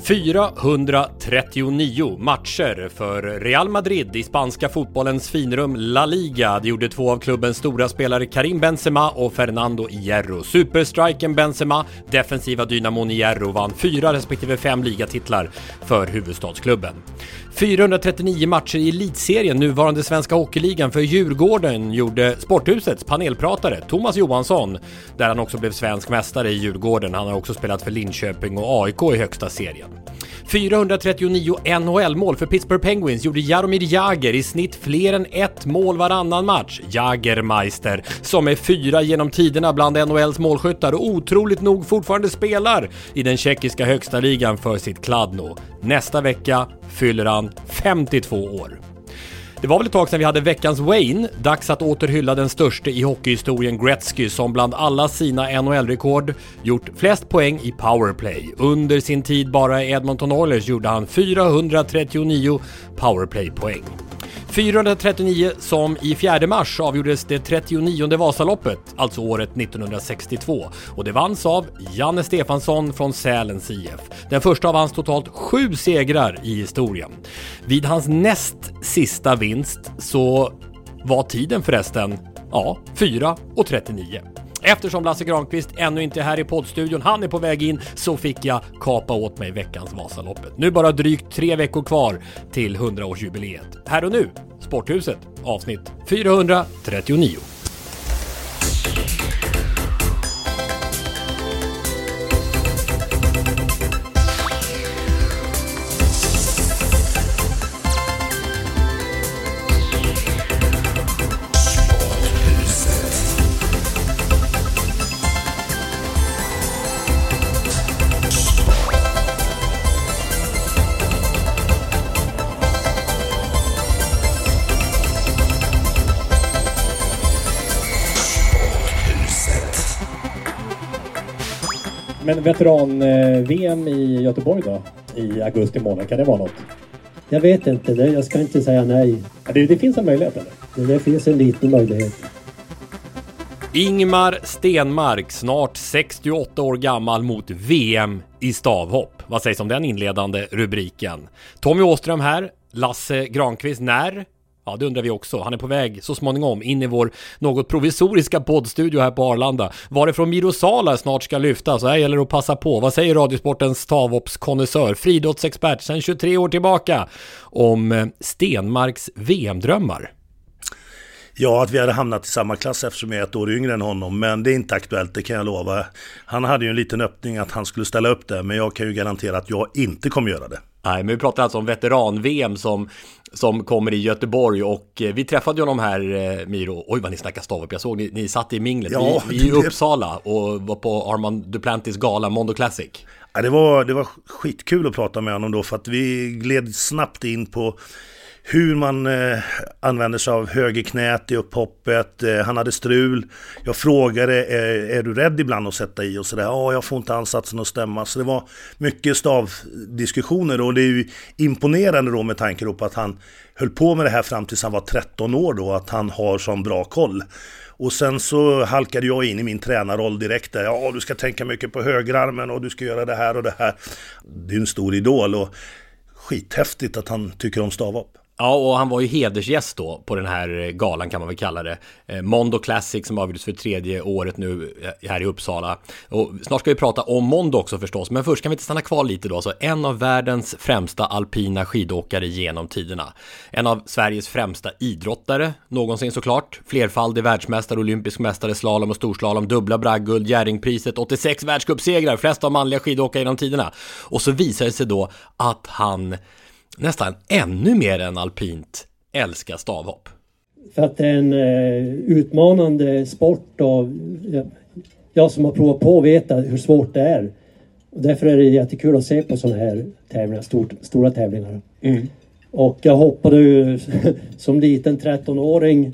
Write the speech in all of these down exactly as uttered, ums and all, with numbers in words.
fyrahundratrettionio matcher för Real Madrid i spanska fotbollens finrum La Liga. Det gjorde två av klubbens stora spelare Karim Benzema och Fernando Hierro. Superstriken Benzema, defensiva dynamon Hierro vann fyra respektive fem ligatitlar för huvudstadsklubben. fyrahundratrettionio matcher i elitserien, nuvarande svenska hockeyligan, för Djurgården gjorde Sporthusets panelpratare Thomas Johansson, där han också blev svensk mästare i Djurgården. Han har också spelat för Linköping och A I K i högsta serien. fyrahundratrettionio N H L-mål för Pittsburgh Penguins gjorde Jaromir Jagr, i snitt fler än ett mål varannan match. Jagermeister, som är fyra genom tiderna bland N H L:s målskyttar och otroligt nog fortfarande spelar i den tjeckiska högsta ligan för sitt Kladno. Nästa vecka fyller han femtiotvå år. Det var väl ett tag sedan vi hade veckans Wayne. Dags att återhylla den största i hockeyhistorien, Gretzky, som bland alla sina N H L-rekord gjort flest poäng i powerplay. Under sin tid bara i Edmonton Oilers gjorde han fyrahundratrettionio powerplay-poäng. fyrahundratrettionio som i fjärde mars avgjordes det trettionionde Vasaloppet, alltså året nittonhundrasextiotvå. Och det vanns av Janne Stefansson från Sälens I F. Den första av hans totalt sju segrar i historien. Vid hans näst sista vinst så var tiden förresten, ja, fyra och trettionio. Eftersom Lasse Granqvist ännu inte är här i poddstudion, han är på väg in, så fick jag kapa åt mig veckans Vasaloppet. Nu bara drygt tre veckor kvar till hundraårsjubileet. Här och nu, Sporthuset, avsnitt fyrahundratrettionio. Men veteran-V M i Göteborg då? I augusti månad, kan det vara något? Jag vet inte, det. Jag ska inte säga nej. Ja, det, det finns en möjlighet, eller? Det, det finns en liten möjlighet. Ingmar Stenmark, snart sextioåtta år gammal, mot V M i stavhopp. Vad sägs om den inledande rubriken? Tommy Åström här, Lasse Granqvist när? Ja, det undrar vi också. Han är på väg så småningom in i vår något provisoriska poddstudio här på Arlanda. Varifrån Mirosala snart ska lyfta, så här gäller det att passa på. Vad säger Radiosportens stavhoppskonnässör, friidrottsexpert sedan tjugotre år tillbaka, om Stenmarks V M-drömmar? Ja, att vi hade hamnat i samma klass eftersom jag är ett år yngre än honom. Men det är inte aktuellt, det kan jag lova. Han hade ju en liten öppning att han skulle ställa upp det. Men jag kan ju garantera att jag inte kommer göra det. Nej, men vi pratar alltså om veteran-V M som, som kommer i Göteborg. Och vi träffade ju honom här, Miro. Oj, vad ni snackar stavhopp. Jag såg, ni, ni satt i minglet. Ja, vi, vi i Uppsala och var på Armand Duplantis gala Mondo Classic. Ja, det var, det var skitkul att prata med honom då. För att vi gled snabbt in på hur man eh, använder sig av högerknät i upphoppet. Eh, han hade strul. Jag frågade, är, är du rädd ibland att sätta i? Och sådär, ja, jag får inte ansatsen att stämma. Så det var mycket stavdiskussioner. Och det är ju imponerande då med tanke på att han höll på med det här fram tills han var tretton år då. Att han har sån bra koll. Och sen så halkade jag in i min tränarroll direkt där. Ja, du ska tänka mycket på högerarmen och du ska göra det här och det här. Det är en stor idol och skithäftigt att han tycker om stavhopp. Ja, och han var ju hedersgäst då på den här galan, kan man väl kalla det. Eh, Mondo Classic som avgjordes för tredje året nu här i Uppsala. Och snart ska vi prata om Mondo också förstås. Men först kan vi inte stanna kvar lite då. Så en av världens främsta alpina skidåkare genom tiderna. En av Sveriges främsta idrottare någonsin såklart. Flerfaldig världsmästare, olympisk mästare, slalom och storslalom, dubbla bragdguld, Jerringpriset, åttiosex världscupsegrar, flesta av manliga skidåkare genom tiderna. Och så visar det sig då att han nästan ännu mer än alpint älskar stavhopp. För att det är en eh, utmanande sport och jag, jag som har provat på vet hur svårt det är. Och därför är det jättekul att se på sådana här tävlingar, stort, stora tävlingar. Mm. Och jag hoppade ju som liten tretton-åring,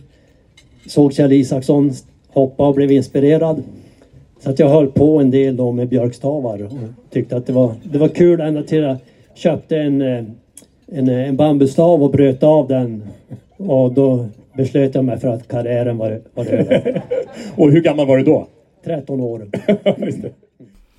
såg Kjell Isaksson hoppa och blev inspirerad. Så att jag höll på en del då med björkstavar och tyckte att det var, det var kul ända till jag köpte en En, en bambustav och bröt av den. Och då beslöt jag mig för att karriären var, var över. Och hur gammal var du då? tretton år.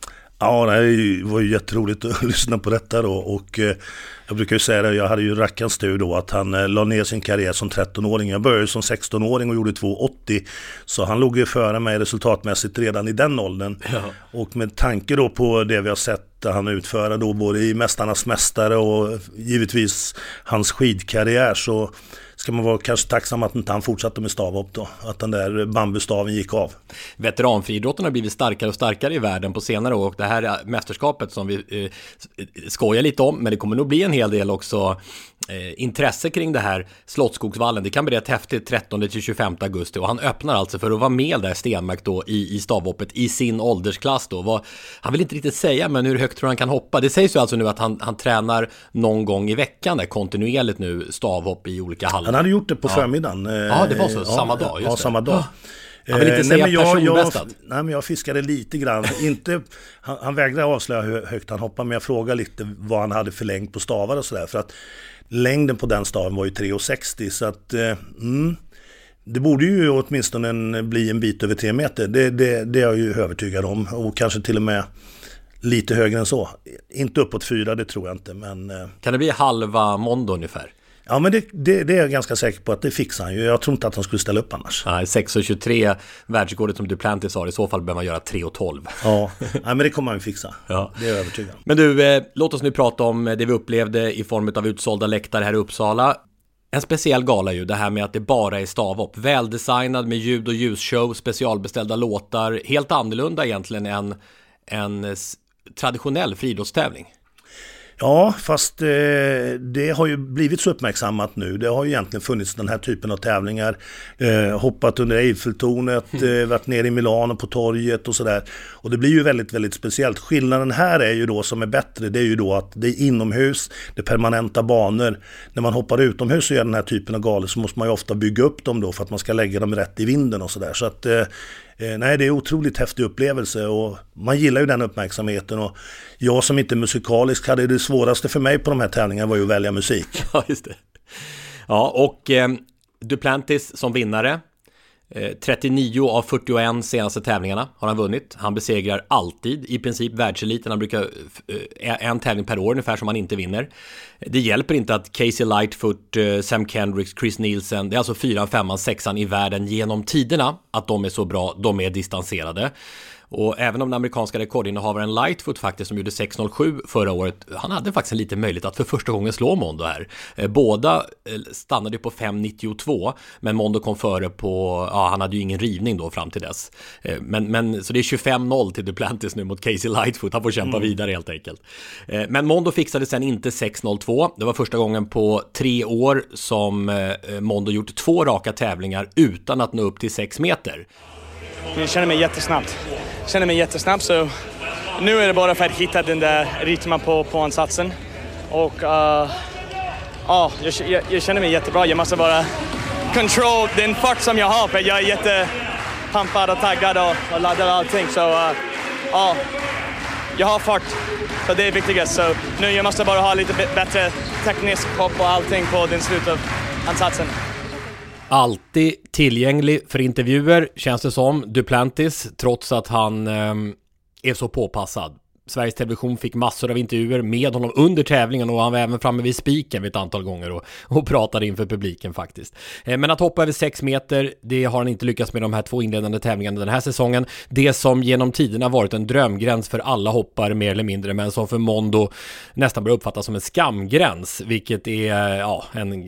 Ja, det var ju jätteroligt att lyssna på detta då, och eh, jag brukar ju säga det, jag hade ju rackarns tur då att han eh, la ner sin karriär som trettonåring. Jag började som sextonåring och gjorde två åttio, så han låg ju före mig resultatmässigt redan i den åldern. Ja. Och med tanke då på det vi har sett han utföra då både i Mästarnas mästare och givetvis hans skidkarriär, så ska man vara kanske tacksam att inte han fortsatte med stavhopp då, att den där bambustaven gick av. Veteranfriidrotten har blivit starkare och starkare i världen på senare år, och det här mästerskapet som vi eh, skojar lite om, men det kommer nog bli en hel del också eh, intresse kring det här Slottsskogsvallen. Det kan bli rätt häftigt trettonde till tjugofemte augusti, och han öppnar alltså för att vara med där Stenmark då i, i stavhoppet i sin åldersklass då. Vad, han vill inte riktigt säga, men hur högt tror han kan hoppa? Det sägs ju alltså nu att han, han tränar någon gång i veckan där kontinuerligt nu stavhopp i olika hallar. Han hade gjort det på ja. förmiddagen. Ja, det var så. Ja, samma dag. Just ja, det. samma dag. Han vill inte säga personbästad. Nej, men jag fiskade lite grann. inte, han, han vägrade avslöja hur högt han hoppade, men jag frågade lite vad han hade för längd på stavar och sådär. För att längden på den staven var ju tre komma sextio, så att eh, mm, det borde ju åtminstone en, bli en bit över tre meter. Det, det, det är jag ju övertygad om, och kanske till och med lite högre än så. Inte uppåt fyra, det tror jag inte. Men, eh, kan det bli halva Mondo ungefär? Ja, men det, det, det är jag ganska säker på att det fixar han ju. Jag tror inte att han skulle ställa upp annars. Nej, sex komma tjugotre världsrekordet som Duplantis har. I så fall behöver man göra tre komma tolv. Ja, nej, men det kommer han ju fixa. Ja. Det är jag övertygad. Men du, eh, låt oss nu prata om det vi upplevde i form av utsålda läktare här i Uppsala. En speciell gala ju, det här med att det bara är stavhopp. Väldesignad med ljud- och ljusshow, specialbeställda låtar. Helt annorlunda egentligen än en traditionell friidrottstävling. Ja, fast eh, det har ju blivit så uppmärksammat nu. Det har ju egentligen funnits den här typen av tävlingar. Eh, hoppat under Eiffeltornet, eh, varit nere i Milano på torget och sådär. Och det blir ju väldigt, väldigt speciellt. Skillnaden här är ju då, som är bättre, det är ju då att det är inomhus, det är permanenta banor. När man hoppar utomhus och gör den här typen av galor så måste man ju ofta bygga upp dem då för att man ska lägga dem rätt i vinden och sådär. Så att... Eh, Nej, det är en otroligt häftig upplevelse, och man gillar ju den uppmärksamheten, och jag som inte är musikalisk hade det svåraste för mig på de här tävlingarna var ju att välja musik. Ja, just det. Ja, och eh, Duplantis som vinnare, eh, trettionio av fyrtioen senaste tävlingarna har han vunnit. Han besegrar alltid i princip världseliten. Han brukar eh, en tävling per år ungefär som han inte vinner. Det hjälper inte att Casey Lightfoot, eh, Sam Kendricks, Chris Nielsen, det är alltså fyran, femman, sexan i världen genom tiderna, att de är så bra, de är distanserade. Och även om den amerikanska rekordinnehavaren Lightfoot faktiskt, som gjorde sex noll sju förra året, han hade faktiskt en liten möjlighet att för första gången slå Mondo här. Båda stannade på fem nittiotvå, men Mondo kom före på, ja, han hade ju ingen rivning då fram till dess. Men, men så det är tjugofem noll till Duplantis nu mot Casey Lightfoot, han får kämpa mm. vidare helt enkelt. Men Mondo fixade sen inte sex noll två, det var första gången på tre år som Mondo gjort två raka tävlingar utan att nå upp till sex meter. Jag känner mig jättesnabbt. Jag känner mig jättesnabb, så nu är det bara för att hitta den där rytmen på, på ansatsen. Och uh, ja, jag, jag, jag känner mig jättebra. Jag måste bara control den fart som jag har, för jag är jättepampad och taggad och, och laddad och allting. Så uh, ja, jag har fart, så det är viktigast. Så nu jag måste bara ha lite bättre teknisk hopp och allting på den slut av ansatsen. Alltid tillgänglig för intervjuer, känns det som, Duplantis, trots att han eh, är så påpassad. Sveriges Television fick massor av intervjuer med honom under tävlingen, och han var även framme vid spiken ett antal gånger och, och pratade inför publiken faktiskt. Eh, men att hoppa över sex meter, det har han inte lyckats med de här två inledande tävlingarna den här säsongen. Det som genom tiderna varit en drömgräns för alla hoppare mer eller mindre, men som för Mondo nästan börjar uppfattas som en skamgräns, vilket är ja, en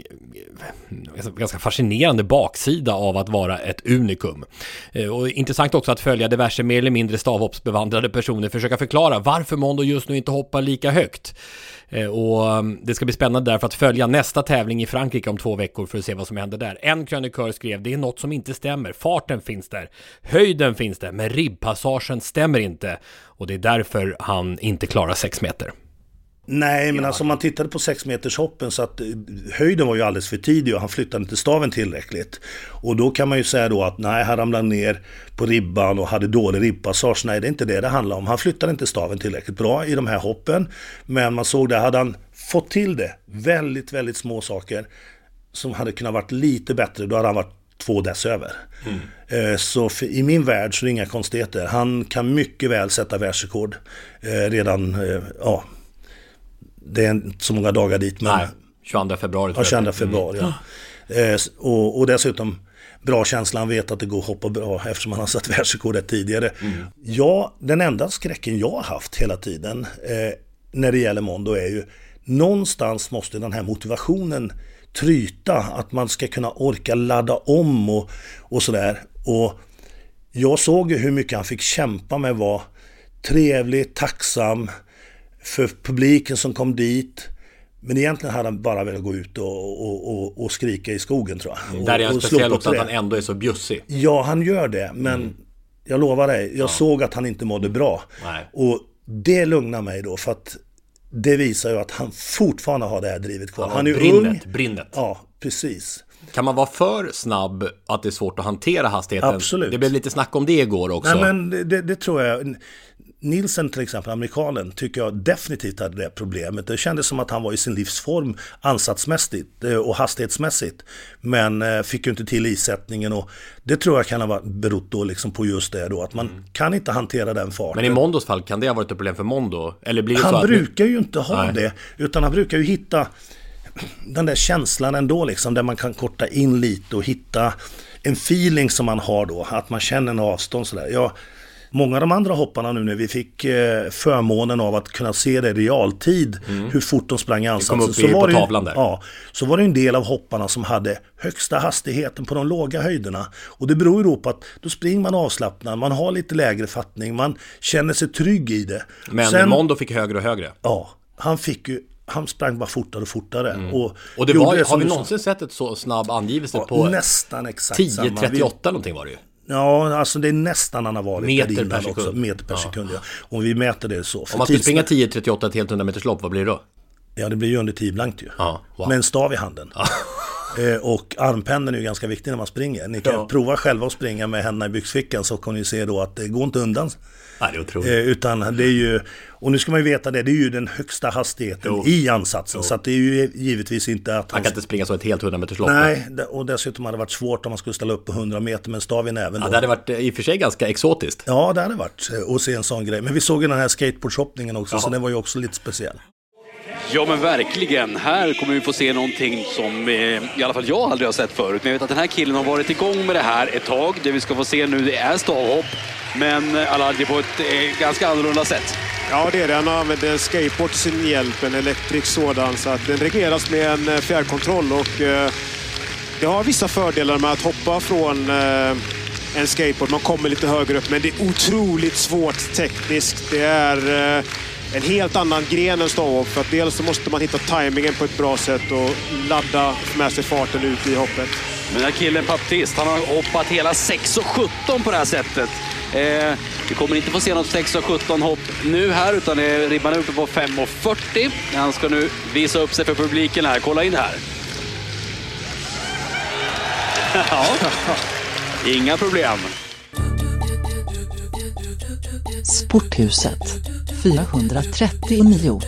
ganska fascinerande baksida av att vara ett unikum. Eh, och intressant också att följa diverse mer eller mindre stavhoppsbevandrade personer försöka förklara varför Mondo just nu inte hoppar lika högt. Och det ska bli spännande därför att följa nästa tävling i Frankrike om två veckor för att se vad som händer där. En krönikör skrev: det är något som inte stämmer. Farten finns där, höjden finns där, men ribbpassagen stämmer inte. Och det är därför han inte klarar sex meter. Nej, men alltså om man tittade på sex meters hoppen, så att höjden var ju alldeles för tidig och han flyttade inte staven tillräckligt. Och då kan man ju säga då att nej, han ramlade ner på ribban och hade dålig ribbpassage. Nej, det är inte det det handlar om. Han flyttade inte staven tillräckligt bra i de här hoppen. Men man såg det, hade han fått till det, väldigt, väldigt små saker som hade kunnat varit lite bättre, då hade han varit två dess över. Mm. Så för, i min värld så är det inga konstigheter. Han kan mycket väl sätta världsrekord redan, ja, det är inte så många dagar dit. Men, nej, tjugoandra februari. Ja, tjugoandra februari, mm. ja. Och, och dessutom bra känsla, han vet att det går att hoppa bra eftersom han har satt världsrekordet tidigare. Mm. Ja, den enda skräcken jag har haft hela tiden eh, när det gäller Mondo är ju någonstans måste den här motivationen tryta, att man ska kunna orka ladda om och, och sådär. Och jag såg ju hur mycket han fick kämpa med, var trevlig, tacksam för publiken som kom dit. Men egentligen hade han bara velat gå ut och, och, och, och skrika i skogen, tror jag. Och, där är en speciell också att han ändå är så bjussig. Ja, han gör det, men mm. jag lovar dig, jag ja. såg att han inte mådde bra. Nej. Och det lugnar mig då, för att det visar ju att han fortfarande har det här drivet kvar. Ja, han är brinnet, ung. Brinnet. Ja, precis. Kan man vara för snabb att det är svårt att hantera hastigheten? Absolut. Det blev lite snack om det igår också. Nej, men det, det tror jag. Nielsen till exempel, amerikanen, tycker jag definitivt hade det problemet. Det kändes som att han var i sin livsform ansatsmässigt och hastighetsmässigt, men fick ju inte till isättningen, och det tror jag kan ha berott då liksom på just det då, att man mm. kan inte hantera den farten. Men i Mondos fall, kan det ha varit ett problem för Mondo? Eller blir det han så att brukar ju inte ha Nej. det, utan han brukar ju hitta den där känslan ändå liksom, där man kan korta in lite och hitta en feeling som man har då, att man känner en avstånd sådär. Jag Många av de andra hopparna nu när vi fick eh, förmånen av att kunna se det i realtid, mm. hur fort de sprang i ansatsen. Kom upp i, så var på det, tavlan där. Ja, så var det en del av hopparna som hade högsta hastigheten på de låga höjderna. Och det beror ju då på att då springer man avslappnad, man har lite lägre fattning, man känner sig trygg i det. Men Sen, Mondo fick högre och högre. Ja, han fick ju han sprang bara fortare och fortare. Mm. Och, och det var, det har vi någonsin sett ett så snabb angivelse ja, på nästan exakt tio trettioåtta någonting var det ju. Ja, alltså det är nästan han har varit meter per sekund. Också, meter per ja. sekund, ja. Om vi mäter det så. Om man skulle springa tio trettioåtta ett helt hundra meters lopp, vad blir det då? Ja, det blir ju under tio blankt ju. Ja, wow. Med en stav i handen. Ja. eh, och armpendeln är ju ganska viktig när man springer. Ni kan ja. prova själva att springa med händerna i byxfickan, så kan ni se då att det går inte undan. Ja, det är otroligt. Eh, utan det är ju, och nu ska man ju veta det, det är ju den högsta hastigheten jo. i ansatsen. Jo. Så att det är ju givetvis inte att man kan inte springa så ett helt hundra meters lopp. Nej, och dessutom hade det varit svårt om man skulle ställa upp på hundra meter med en stav i näven. Ja, då. det hade varit i och för sig ganska exotiskt. Ja, det hade varit att se en sån grej. Men vi såg ju den här skateboardshoppningen också, Jaha. så det var ju också lite speciell. Ja, men verkligen. Här kommer vi få se någonting som eh, i alla fall jag aldrig har sett förut. Men jag vet att den här killen har varit igång med det här ett tag. Det vi ska få se nu, det är stavhopp. Men alla det på ett eh, ganska annorlunda sätt. Ja, det är det. Han använder en skateboard till sin hjälp, en elektrisk sådan. Så att den regleras med en fjärrkontroll. Och eh, det har vissa fördelar med att hoppa från eh, en skateboard. Man kommer lite högre upp, men det är otroligt svårt tekniskt. Det är... Eh, en helt annan gren än stavhopp, för att dels så måste man hitta tajmingen på ett bra sätt och ladda med sig farten ut i hoppet. Men den här killen Baptiste, han har hoppat hela sex och sjutton på det här sättet. Eh, vi kommer inte få se något sex och sjutton hopp nu här, utan det är ribban uppe på fem och fyrtio. Han ska nu visa upp sig för publiken här. Kolla in det här. Ja, inga problem. Sporthuset fyrahundratrettio miljoner.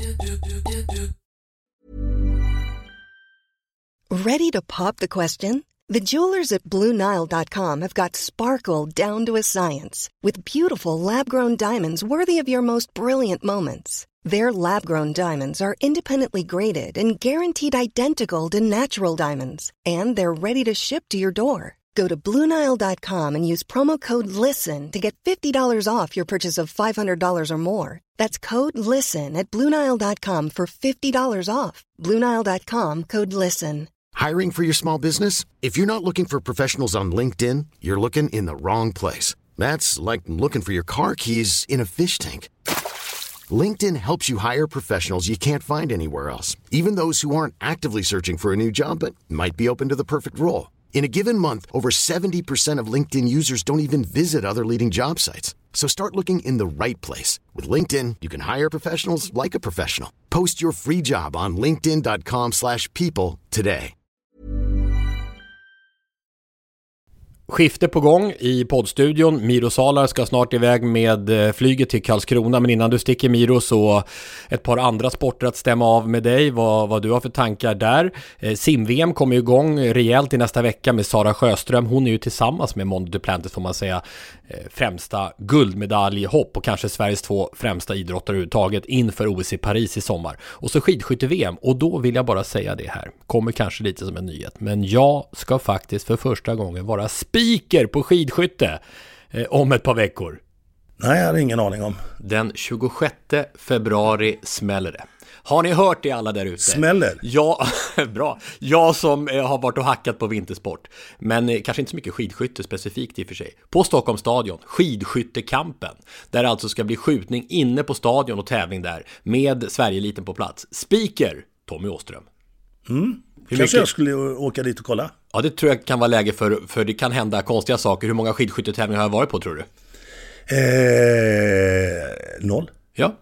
Ready to pop the question? The jewelers at Blue Nile dot com have got sparkle down to a science with beautiful lab-grown diamonds worthy of your most brilliant moments. Their lab-grown diamonds are independently graded and guaranteed identical to natural diamonds, and they're ready to ship to your door. Go to Blue Nile dot com and use promo code LISTEN to get fifty dollars off your purchase of five hundred dollars or more. That's code LISTEN at Blue Nile dot com for fifty dollars off. Blue Nile dot com, code LISTEN. Hiring for your small business? If you're not looking for professionals on LinkedIn, you're looking in the wrong place. That's like looking for your car keys in a fish tank. LinkedIn helps you hire professionals you can't find anywhere else, even those who aren't actively searching for a new job but might be open to the perfect role. In a given month, over seventy percent of LinkedIn users don't even visit other leading job sites. So start looking in the right place. With LinkedIn, you can hire professionals like a professional. Post your free job on linkedin dot com slash people today. Skifte på gång i poddstudion. Miro Salar ska snart iväg med flyget till Karlskrona, men innan du sticker Miro så ett par andra sporter att stämma av med dig, vad, vad du har för tankar där. Sim-V M kommer igång rejält i nästa vecka med Sara Sjöström. Hon är ju tillsammans med Mondo Duplantis, får man säga, främsta guldmedaljhopp och kanske Sveriges två främsta idrottare överhuvudtaget inför O S i Paris i sommar. Och så skidskytte-V M, och då vill jag bara säga det här, kommer kanske lite som en nyhet, men jag ska faktiskt för första gången vara speaker på skidskytte eh, om ett par veckor. Nej, jag har ingen aning om. Den tjugosjätte februari smäller det. Har ni hört det alla där ute? Smäller? Ja, bra. Jag som eh, har varit och hackat på vintersport. Men eh, kanske inte så mycket skidskytte specifikt i och för sig. På Stockholms stadion, skidskyttekampen. Där det alltså ska bli skjutning inne på stadion och tävling där. Med Sverige-eliten på plats. Speaker, Tommy Åström. Mm. Hur Kanske mycket... jag skulle åka dit och kolla. Ja, det tror jag kan vara läge för, för det kan hända konstiga saker. Hur många skidskyttetävlingar har jag varit på, tror du? Eh, noll. Ja.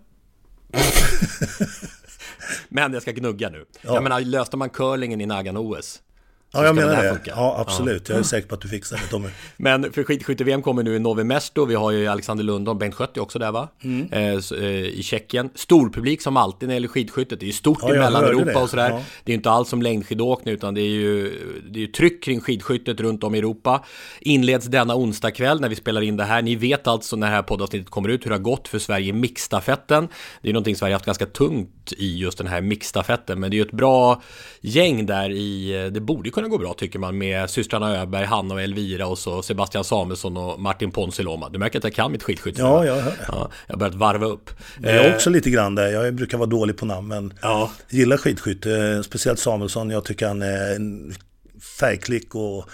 Men jag ska gnugga nu. Ja. Jag menar, löste man curlingen i Nagano-O S? Ja, jag menar det. det. Ja, absolut. Ja. Jag är säker på att du fixar det, Tommy. Men för skidskytte-V M kommer nu i Novi Mesto. Vi har ju Alexander Lundholm, Bengt Schött också där, va? Mm. Eh, så, eh, i Tjeckien. Stor publik som alltid när det gäller skidskyttet. Det är ju stort ja, i Mellaneuropa det. och sådär. Ja. Det är ju inte alls som längdskidåkning, utan det är ju det är ju tryck kring skidskyttet runt om i Europa. Inleds denna onsdag kväll när vi spelar in det här. Ni vet alltså när det här poddavsnittet kommer ut hur det har gått för Sverige i mixstafetten. Det är någonting Sverige haft ganska tungt i, just den här mixstafetten. Men det är ju ett bra gäng där i, det borde kunna gå bra tycker man, med systrarna Öberg, Hanna och Elvira och så Sebastian Samuelsson och Martin Ponsiloma. Du märker att jag kan mitt skidskytte. Ja, jag hör det. Ja, jag har börjat varva upp. Jag är också lite grann där. Jag brukar vara dålig på namn, men ja. Jag gillar skidskytte. Speciellt Samuelsson. Jag tycker han är en färgklick och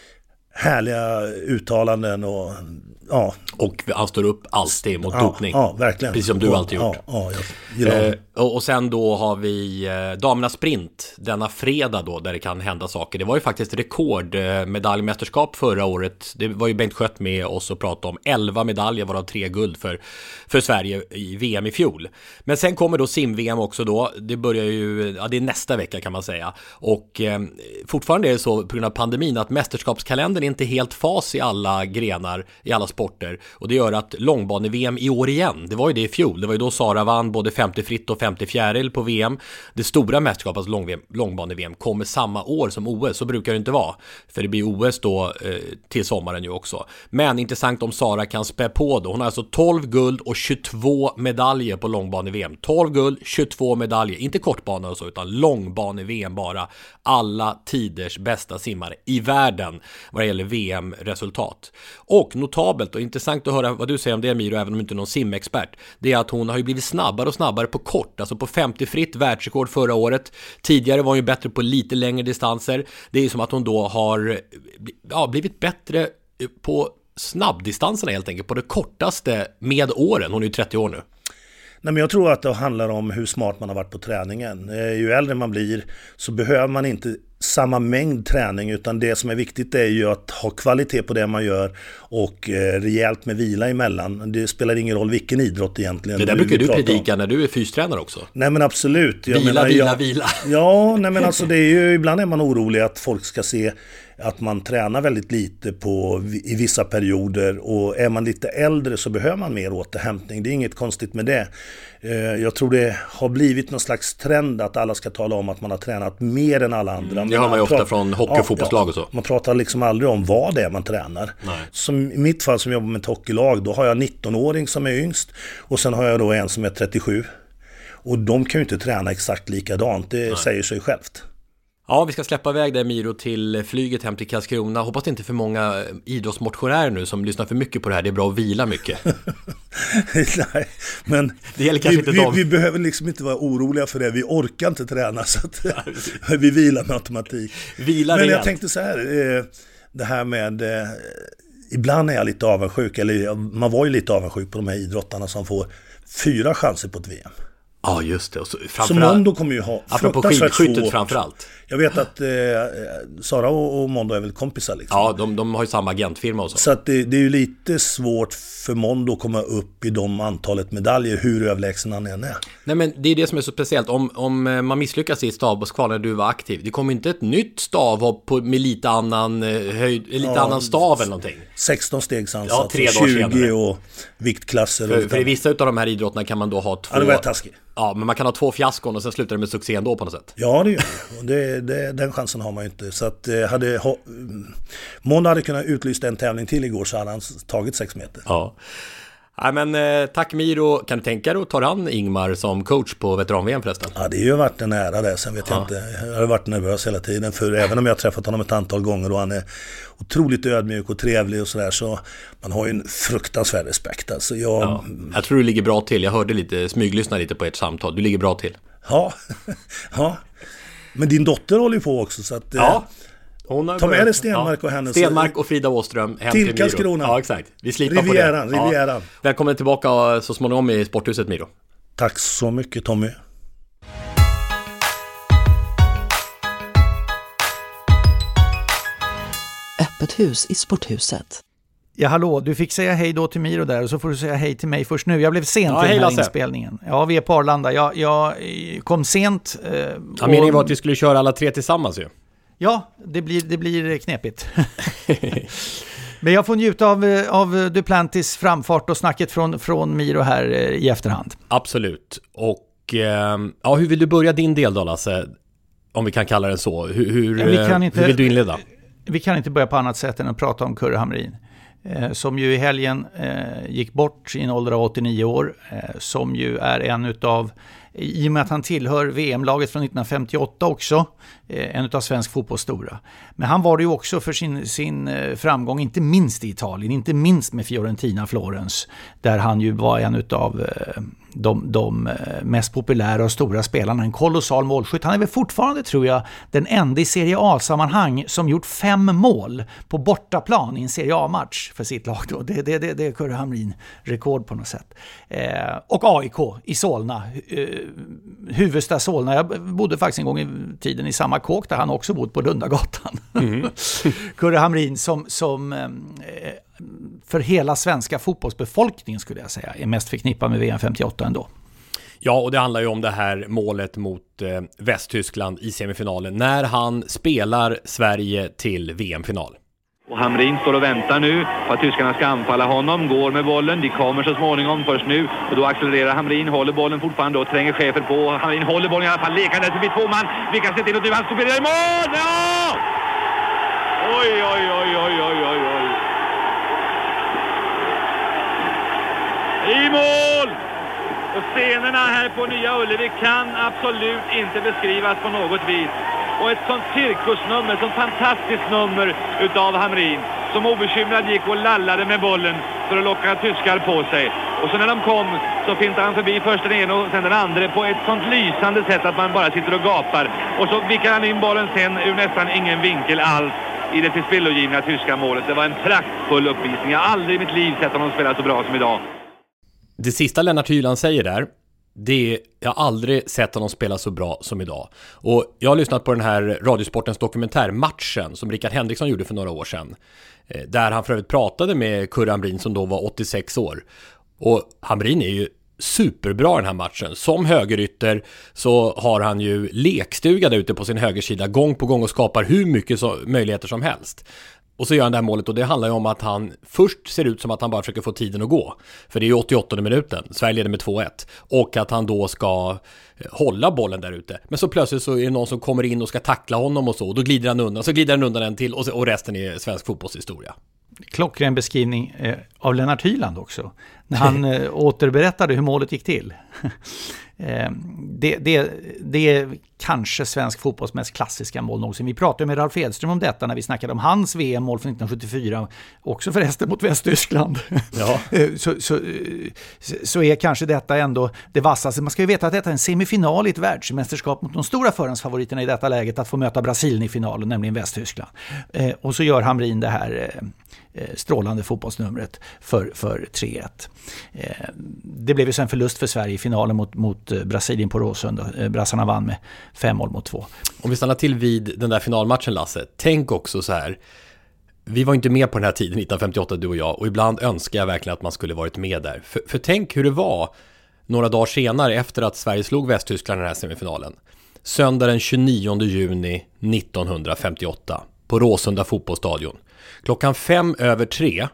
härliga uttalanden och ja. Och han står upp alltid mot ja, dopning. Ja, verkligen. Precis som du ja, alltid gjort. Ja, ja jag gillar eh, och, och sen då har vi eh, damernas sprint denna fredag då, där det kan hända saker. Det var ju faktiskt rekord eh, medaljmästerskap förra året. Det var ju Bengt Schött med oss och pratade om elva medaljer, varav tre guld för, för Sverige i V M i fjol. Men sen kommer då sim-V M också då. Det börjar ju, ja det är nästa vecka kan man säga. Och eh, fortfarande är det så på grund av pandemin att mästerskapskalendern är inte helt fas i alla grenar, i alla sporter. Och det gör att långbane-V M i år igen, det var ju det i fjol. Det var ju då Sara vann både femtio fritt och femtio fjäril på V M. Det stora mästerskapet, alltså lång- långbane-V M, kommer samma år som O S. Så brukar det inte vara. För det blir O S då eh, till sommaren ju också. Men intressant om Sara kan spä på då. Hon har alltså tolv guld och tjugotvå medaljer på långbane-V M. tolv guld, tjugotvå medaljer. Inte kortbanor och så, utan långbane-V M bara. Alla tiders bästa simmare i världen vad det gäller V M-resultat. Och notabelt och intressant att höra vad du säger om det, Miro, även om du inte är någon simexpert, det är att hon har ju blivit snabbare och snabbare på kort, alltså på femtio fritt, världsrekord förra året. Tidigare var hon ju bättre på lite längre distanser. Det är ju som att hon då har ja, blivit bättre på snabbdistanserna helt enkelt, på det kortaste med åren. Hon är ju trettio år nu. Nej, men jag tror att det handlar om hur smart man har varit på träningen. Ju äldre man blir så behöver man inte samma mängd träning, utan det som är viktigt är ju att ha kvalitet på det man gör och eh, rejält med vila emellan. Det spelar ingen roll vilken idrott egentligen. Det där brukar du predika om när du är fystränare också. Nej men absolut. Jag vila, menar, vila, jag, vila. Ja, nej men alltså det är ju, ibland är man orolig att folk ska se att man tränar väldigt lite på, i vissa perioder, och är man lite äldre så behöver man mer återhämtning. Det är inget konstigt med det. Jag tror det har blivit någon slags trend att alla ska tala om att man har tränat mer än alla andra. Mm, det har man ju ofta pratar, från hockey- och fotbollslag och så. Man pratar liksom aldrig om vad det är man tränar. Nej. Som i mitt fall som jobbar med ett hockeylag, då har jag en nitton-åring som är yngst och sen har jag då en som är trettiosju. Och de kan ju inte träna exakt likadant, det Nej. säger sig självt. Ja, vi ska släppa iväg där, Miro, till flyget hem till Karlskrona. Hoppas det inte för många idrottsmotionärer nu som lyssnar för mycket på det här. Det är bra att vila mycket. Nej, men det gäller kanske vi, inte vi, dem. vi behöver liksom inte vara oroliga för det. Vi orkar inte träna, så att vi vilar med automatik. Vila men jag rejält. tänkte så här, det här med... Ibland är jag lite avundsjuk, eller man var ju lite avundsjuk på de här idrottarna som får fyra chanser på ett V M. Ja, just det. Och så, så Mondo kommer ju ha fruktansvärt skyttet framförallt. Jag vet att eh, Sara och, och Mondo är väl kompisar liksom. Ja, de, de har ju samma agentfirma och så. Så att det, det är ju lite svårt för Mondo att komma upp i de antalet medaljer, hur överlägsen han än är. Nej, men det är det som är så speciellt. Om, om man misslyckas i stavhoppskval när du var aktiv, det kommer inte ett nytt stavhopp på, med lite annan höjd, lite ja, annan stav eller någonting. sexton stegs ansats, ja, tjugo senare. Och viktklasser. För, och för i vissa av de här idrotterna kan man då ha två... Ja, det var taskigt. Ja, men man kan ha två fiaskon och sen slutar det med succé ändå på något sätt. Ja, det gör det. Och det, det, den chansen har man ju inte. Så att hade Mondo hade kunnat utlysa en tävling till igår så hade han tagit sex meter. Ja. Nej, men eh, tack Miro. Kan du tänka dig att ta an Ingmar som coach på veteran-V M förresten? Ja, det har ju varit en ära det. Sen vet ja. jag inte. Jag har varit nervös hela tiden. För även om jag har träffat honom ett antal gånger och han är otroligt ödmjuk och trevlig och sådär, så man har ju en fruktansvärd respekt. Alltså jag... Ja. jag tror du ligger bra till. Jag hörde lite, smyglyssna lite på ert samtal. Du ligger bra till. Ja, ja. Men din dotter håller ju på också så att... Ja. Hon har ta med dig Stenmark ja. och hennes... Stenmark och Frida Åström hem till, till Karlskrona. Ja, exakt. Vi slipar Rivieran, på det. Rivieran. Ja. Välkommen tillbaka så småningom i Sporthuset, Miro. Tack så mycket, Tommy. Öppet hus i Sporthuset. Ja, hallå, du fick säga hej då till Miro där och så får du säga hej till mig först nu. Jag blev sent ja, till den här inspelningen. Ja, vi är på Arlanda. Jag, jag kom sent. Eh, ja, och... meningen var att vi skulle köra alla tre tillsammans ju. Ja, det blir, det blir knepigt. Men jag får njuta av, av Duplantis framfart och snacket från, från Miro här i efterhand. Absolut. Och eh, ja, hur vill du börja din del då, Lasse? Om vi kan kalla den så. Hur, hur, ja, vi kan inte, hur vill du inleda? Vi kan inte börja på annat sätt än att prata om Kurre Hamrin. Eh, som ju i helgen eh, gick bort i en ålder av åttionio år. Eh, som ju är en utav, i och med att han tillhör V M-laget från nittonhundrafemtioåtta också, eh, en utav svensk fotbollsstora. Men han var det ju också för sin, sin eh, framgång, inte minst i Italien, inte minst med Fiorentina Florens, där han ju var en utav eh, de, de mest populära och stora spelarna, en kolossal målskytt. Han är väl fortfarande, tror jag, den enda i Serie A-sammanhang som gjort fem mål på bortaplan i en Serie A-match för sitt lag då. Det, det, det, det är Kurre Hamrin rekord på något sätt. Eh, och A I K i Solna, eh, huvudstad Solna. Jag bodde faktiskt en gång i tiden i samma kåk där han också bodde på Lundagatan. Mm. Kurre Hamrin som, som eh, för hela svenska fotbollsbefolkningen skulle jag säga är mest förknippad med V M femtioåtta ändå. Ja, och det handlar ju om det här målet mot eh, Västtyskland i semifinalen när han spelar Sverige till V M-final. Och Hamrin står och väntar nu på att tyskarna ska anfalla honom, går med bollen, de kommer så småningom först nu och då accelererar Hamrin, håller bollen fortfarande och tränger chefer på. Hamrin håller bollen i alla fall, lekande förbi två man, vi kan se till och nu han står i mål! Ja! Oj, oj, oj, oj, oj, oj, oj. I mål! Och scenerna här på Nya Ullevi kan absolut inte beskrivas på något vis. Och ett sånt cirkusnummer, ett sånt fantastiskt nummer utav Hamrin, som obekymrad gick och lallade med bollen för att locka tyskar på sig. Och så när de kom så fintade han förbi först den ena och sen den andra på ett sånt lysande sätt att man bara sitter och gapar. Och så vickar han in bollen sen ur nästan ingen vinkel alls i det tillspillogivna tyska målet. Det var en praktfull uppvisning. Jag har aldrig i mitt liv sett honom spela så bra som idag. Det sista Lennart Hyland säger där, det är, jag har aldrig sett honom spela så bra som idag. Och jag har lyssnat på den här Radiosportens dokumentär Matchen som Rickard Henriksson gjorde för några år sedan. Där han för övrigt pratade med Kurre Hamrin som då var åttiosex år. Och Hamrin är ju superbra den här matchen. Som högerytter så har han ju lekstuga där ute på sin högersida gång på gång och skapar hur mycket så, möjligheter som helst. Och så gör han det här målet och det handlar ju om att han först ser ut som att han bara försöker få tiden att gå. För det är ju åttioåttonde minuten, Sverige leder med två ett. Och att han då ska hålla bollen där ute. Men så plötsligt så är det någon som kommer in och ska tackla honom och så. Och då glider han undan, så glider han undan en till och, och resten är svensk fotbollshistoria. Klockren beskrivning eh, av Lennart Hyland också. När han eh, återberättade hur målet gick till. eh, det, det, det är kanske svensk fotbolls mest klassiska mål någonsin. Vi pratade med Ralf Edström om detta när vi snackade om hans V M-mål från nittonhundrasjuttiofyra. Också förresten mot Västtyskland. Ja. så, så, så är kanske detta ändå det vassaste. Man ska ju veta att detta är en semifinal i ett världsmästerskap mot de stora förhandsfavoriterna i detta läget att få möta Brasilien i finalen, nämligen Västtyskland. Eh, och så gör Hamrin det här... Eh, strålande fotbollsnumret för, för tre ett. det blev ju sen förlust för Sverige i finalen mot, mot Brasilien på Råsunda. Brassarna vann med fem mål mot två. Om vi stannar till vid den där finalmatchen, Lasse, tänk också så här. Vi var inte med på den här tiden nittonhundrafemtioåtta, du och jag, och ibland önskar jag verkligen att man skulle varit med där. För, för tänk hur det var några dagar senare efter att Sverige slog Västtyskland i den här semifinalen. Söndag den tjugonionde juni nittonhundrafemtioåtta på Råsunda fotbollsstadion. Klockan fem över tre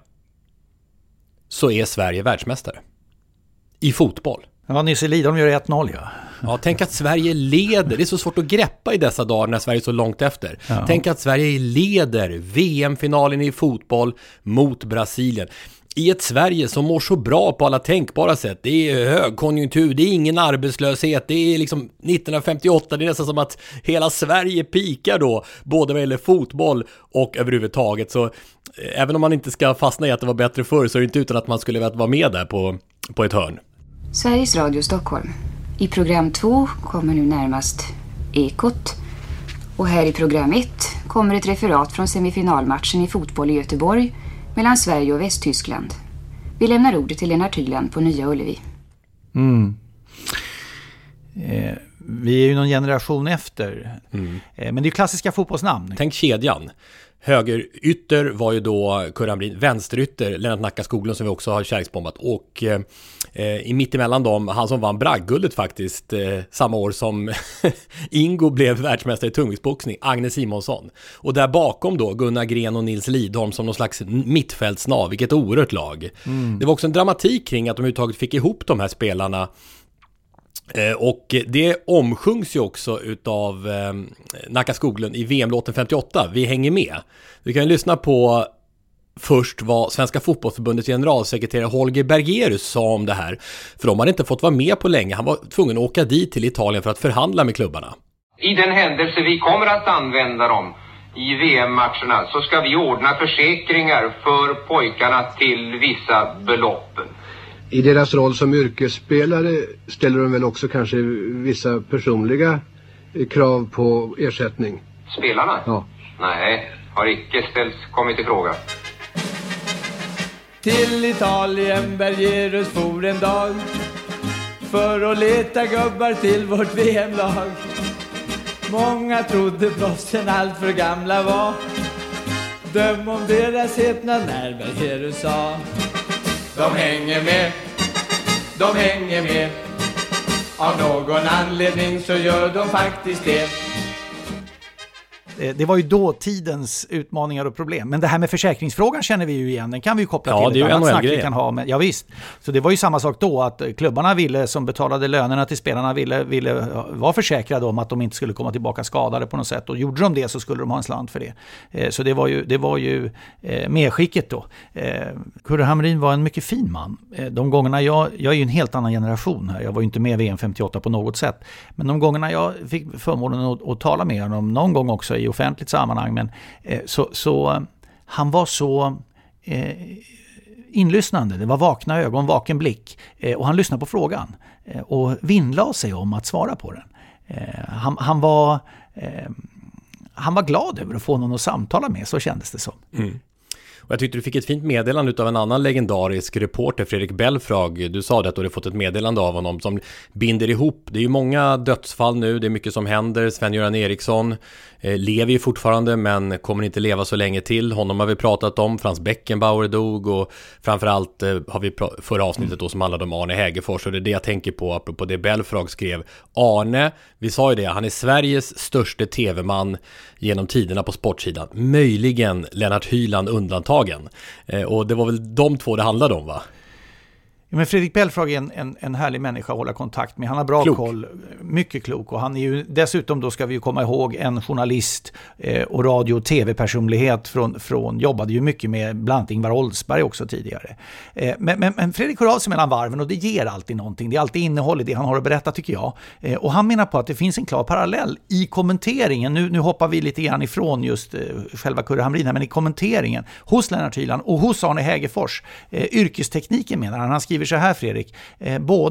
så är Sverige världsmästare i fotboll. Ja, Nisse Lidholm gör ett noll, ja. Ja, tänk att Sverige leder. Det är så svårt att greppa i dessa dagar när Sverige är så långt efter. Ja. Tänk att Sverige leder V M-finalen i fotboll mot Brasilien. I ett Sverige som mår så bra på alla tänkbara sätt. Det är högkonjunktur, det är ingen arbetslöshet. Det är liksom nittonhundrafemtioåtta, det är nästan som att hela Sverige pikar då. Både vad gäller fotboll och överhuvudtaget. Så även om man inte ska fastna i att det var bättre förr, så är det inte utan att man skulle vara med där på, på ett hörn. Sveriges Radio Stockholm. I program två kommer nu närmast Ekot. Och här i program ett kommer ett referat från semifinalmatchen i fotboll i Göteborg mellan Sverige och Västtyskland. Vi lämnar ordet till Lennart Hyland på Nya Ullevi. Mm. Eh, vi är ju någon generation efter. Mm. Eh, men det är klassiska fotbollsnamn. Tänk kedjan. Högerytter var ju då Kurre Hamrin, vänsterytter Lennart Nacka Skoglund som vi också har kärleksbombat, och eh, i mitt emellan dem, han som vann bragdguldet faktiskt eh, samma år som Ingo blev världsmästare i tungviktsboxning, Agne Simonsson, och där bakom då Gunnar Gren och Nils Lidholm som någon slags mittfältsnav, vilket oerhört lag. Mm. Det var också en dramatik kring att de överhuvudtaget fick ihop de här spelarna. Eh, och det omsjungs ju också utav eh, Nacka Skoglund i V M-låten femtioåtta, Vi hänger med. Vi kan lyssna på först vad Svenska fotbollsförbundets generalsekreterare Holger Bergerus sa om det här. För de hade inte fått vara med på länge. Han var tvungen att åka dit till Italien för att förhandla med klubbarna. I den händelse vi kommer att använda dem i V M-matcherna så ska vi ordna försäkringar för pojkarna till vissa belopp. I deras roll som yrkesspelare ställer de väl också kanske vissa personliga krav på ersättning? Spelarna? Ja. Nej, har icke ställts, kommit i fråga. Till Italien Bergerus for en dag för att leta gubbar till vårt V M-lag. Många trodde proffsen allt för gamla var. Döm om deras häpnad när Bergerus sa: de hänger med, de hänger med. Av någon anledning så gör de faktiskt det. Det var ju då tidens utmaningar och problem. Men det här med försäkringsfrågan känner vi ju igen. Den kan vi ju koppla ja, till det är ett annat snack vi kan ha. Men, ja visst. Så det var ju samma sak då, att klubbarna ville, som betalade lönerna till spelarna ville, ville vara försäkrade om att de inte skulle komma tillbaka skadade på något sätt. Och gjorde de det så skulle de ha en slant för det. Så det var ju, det var ju eh, medskicket då. Eh, Kurre Hamrin var en mycket fin man. De gångerna jag, jag är ju en helt annan generation här. Jag var ju inte med i V M femtioåtta på något sätt. Men de gångerna jag fick förmånen att, att tala med honom, någon gång också i offentligt sammanhang, men eh, så, så eh, han var så eh, inlyssnande. Det var vakna ögon, vaken blick, eh, och han lyssnade på frågan eh, och vinnlade sig om att svara på den. Eh, han, han var eh, han var glad över att få någon att samtala med, så kändes det som. Mm. Och jag tyckte du fick ett fint meddelande av en annan legendarisk reporter, Fredrik Belfrag. Du sa det att du hade fått ett meddelande av honom som binder ihop. Det är ju många dödsfall nu, det är mycket som händer. Sven-Göran Eriksson eh, lever ju fortfarande men kommer inte leva så länge till. Honom har vi pratat om. Frans Beckenbauer dog, och framförallt eh, har vi pra- förra avsnittet då som handlade om Arne Hägerfors. Och det är det jag tänker på apropå det Belfrag skrev. Arne, vi sa ju det, han är Sveriges största tv-man genom tiderna på sportsidan. Möjligen Lennart Hyland undantagen. Eh, och det var väl de två det handlade om, va? Ja, men Fredrik Belfrag är en, en, en härlig människa att hålla kontakt med. Han har bra klok. koll, mycket klok. Och han är ju dessutom, då ska vi ju komma ihåg, en journalist eh, och radio- och tv-personlighet från, från, jobbade ju mycket med bland annat Ingvar Oldsberg också tidigare. Eh, men, men, men Fredrik hör av sig mellan varven, och det ger alltid någonting. Det är alltid innehåll i det han har att berätta, tycker jag. Eh, och han menar på att det finns en klar parallell i kommenteringen. Nu, nu hoppar vi lite grann ifrån just eh, själva Kurre Hamrin, men i kommenteringen hos Lennart Hyland och hos Arne Hägerfors. Eh, yrkestekniken menar han. Han skriver så här, Fredrik. Eh, båda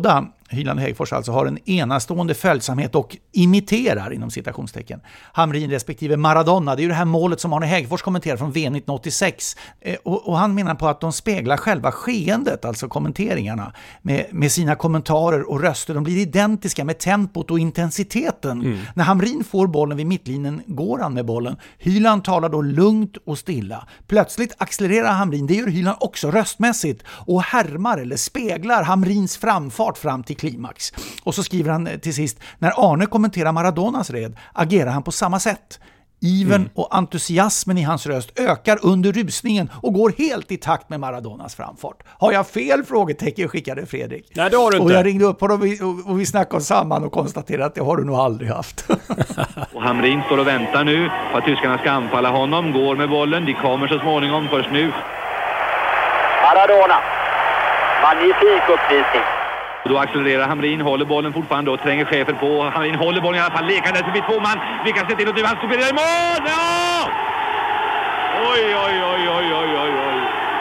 Hyland och Hägerfors alltså har en enastående följsamhet och imiterar inom citationstecken Hamrin respektive Maradona. Det är ju det här målet som Arne Hägerfors kommenterar från V M nittonhundraåttiosex. Eh, och, och han menar på att de speglar själva skeendet, alltså kommenteringarna, med, med sina kommentarer och röster. De blir identiska med tempot och intensiteten. Mm. När Hamrin får bollen vid mittlinjen går han med bollen. Hyland talar då lugnt och stilla. Plötsligt accelererar Hamrin, det gör Hyland också röstmässigt, och härmar eller speglar Hamrins framfart fram till klimax. Och så skriver han till sist: när Arne kommenterar Maradonas red agerar han på samma sätt. Iven mm. och entusiasmen i hans röst ökar under rusningen och går helt i takt med Maradonas framfart. Har jag fel? Frågetecken skickade Fredrik. Nej, det har du inte. Och jag ringde upp honom och vi, och vi snackade oss samman och konstaterade att det har du nog aldrig haft. Och Hamrin står och väntar nu på att tyskarna ska anfalla honom. Går med bollen. De kommer så småningom först nu. Maradona. Magnifik uppvisning. Då accelererar Hamrin, håller bollen fortfarande och tränger chefen på. Hamrin håller bollen i alla fall, lekande förbi två man. Vi kan se till att du han spelar i mål! Ja! Oj, oj, oj, oj, oj, oj, oj.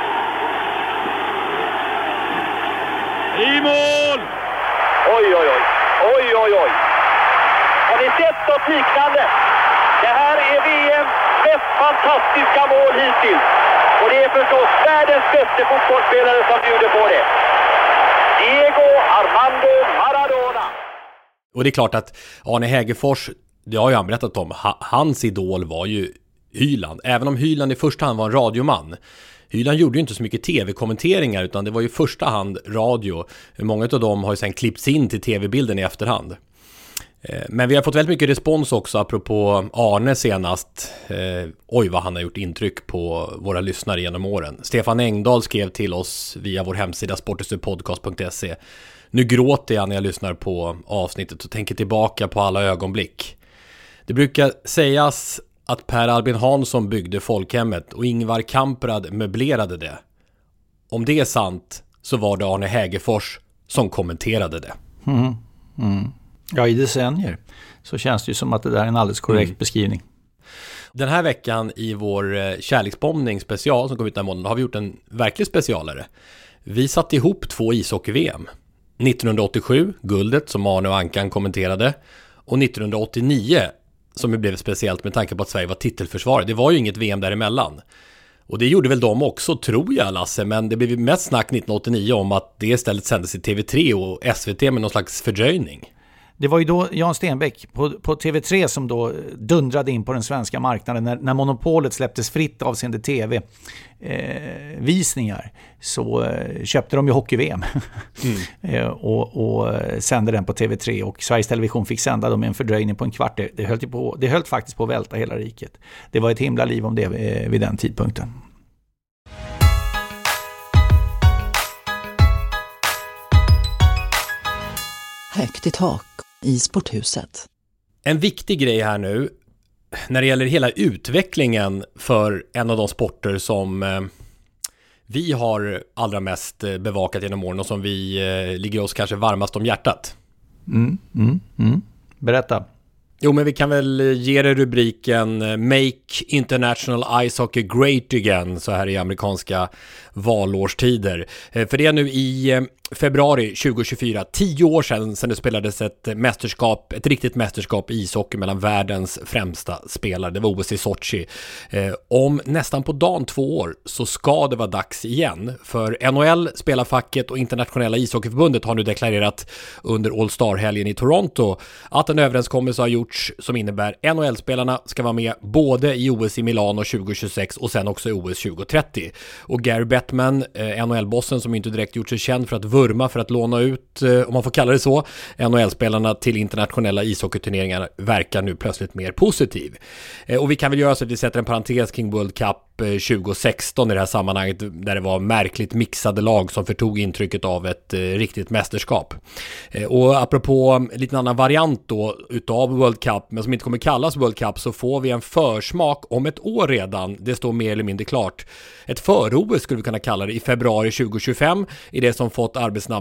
I mål! Oj, oj, oj. Oj, oj, oj. Har ni sett något liknande? Det här är V M:s mest fantastiska mål hittills. Och det är förstås världens bästa fotbollsspelare som bjuder på det. Diego Armando Maradona. Och det är klart att Arne Hägerfors, det har ju han berättat om, ha, hans idol var ju Hyland. Även om Hyland i första hand var en radioman. Hyland gjorde ju inte så mycket tv-kommenteringar, utan det var ju i första hand radio. Många av dem har ju sen klippts in till tv-bilden i efterhand. Men vi har fått väldigt mycket respons också apropå Arne senast. Eh, oj vad han har gjort intryck på våra lyssnare genom åren. Stefan Engdahl skrev till oss via vår hemsida sporthuspodcast punkt se. Nu gråter jag när jag lyssnar på avsnittet och tänker tillbaka på alla ögonblick. Det brukar sägas att Per Albin Hansson byggde folkhemmet och Ingvar Kamprad möblerade det. Om det är sant så var det Arne Hägerfors som kommenterade det. Mm. Mm. Ja, i decennier så känns det ju som att det där är en alldeles korrekt mm. beskrivning. Den här veckan i vår kärleksbombning special som kom ut den här månaden har vi gjort en verklig specialare. Vi satte ihop två ishockey-V M. nittonhundraåttiosju, guldet som Arne och Ankan kommenterade, och nittonhundraåttionio som blev speciellt med tanke på att Sverige var titelförsvarare. Det var ju inget V M däremellan. Och det gjorde väl de också, tror jag, Lasse, men det blev mest snack nittonhundraåttionio om att det istället sändes i T V tre och S V T med någon slags fördröjning. Det var ju då Jan Stenbeck på, på T V tre som då dundrade in på den svenska marknaden när, när monopolet släpptes fritt avseende tv-visningar. Eh, så eh, köpte de ju hockey-V M mm. eh, och, och sände den på T V tre, och Sveriges Television fick sända dem med en fördröjning på en kvart. Det, det, höll på, det höll faktiskt på att välta hela riket. Det var ett himla liv om det eh, vid den tidpunkten. Högt i tak i sporthuset. En viktig grej här nu när det gäller hela utvecklingen för en av de sporter som eh, vi har allra mest bevakat genom åren och som vi eh, ligger oss kanske varmast om hjärtat. Mm, mm, mm. Berätta. Jo, men vi kan väl ge det rubriken Make International Ice Hockey Great Again så här i amerikanska valårstider. För det är nu i februari tjugohundratjugofyra, tio år sedan, sedan det spelades ett mästerskap, ett riktigt mästerskap i ishockey mellan världens främsta spelare. Det var O S i Sochi. Eh, om nästan på dagen två år så ska det vara dags igen. För N H L, spelarfacket och internationella ishockeyförbundet har nu deklarerat under All-Star-helgen i Toronto att en överenskommelse har gjorts som innebär N H L-spelarna ska vara med både i O S i Milano tjugohundratjugosex och sen också i O S tjugotrettio. Och Gary Bettman, eh, N H L-bossen som inte direkt gjort sig känd för att vurma för att låna ut, om man får kalla det så, N H L-spelarna till internationella ishockeyturneringar verkar nu plötsligt mer positiv. Och vi kan väl göra så att vi sätter en parentes kring World Cup tjugohundrasexton i det här sammanhanget där det var märkligt mixade lag som förtog intrycket av ett riktigt mästerskap. Och apropå en liten annan variant då utav World Cup, men som inte kommer kallas World Cup, så får vi en försmak om ett år redan. Det står mer eller mindre klart. Ett för-O S skulle vi kunna kalla det i februari tjugohundratjugofem i det som fått arbetsnamnet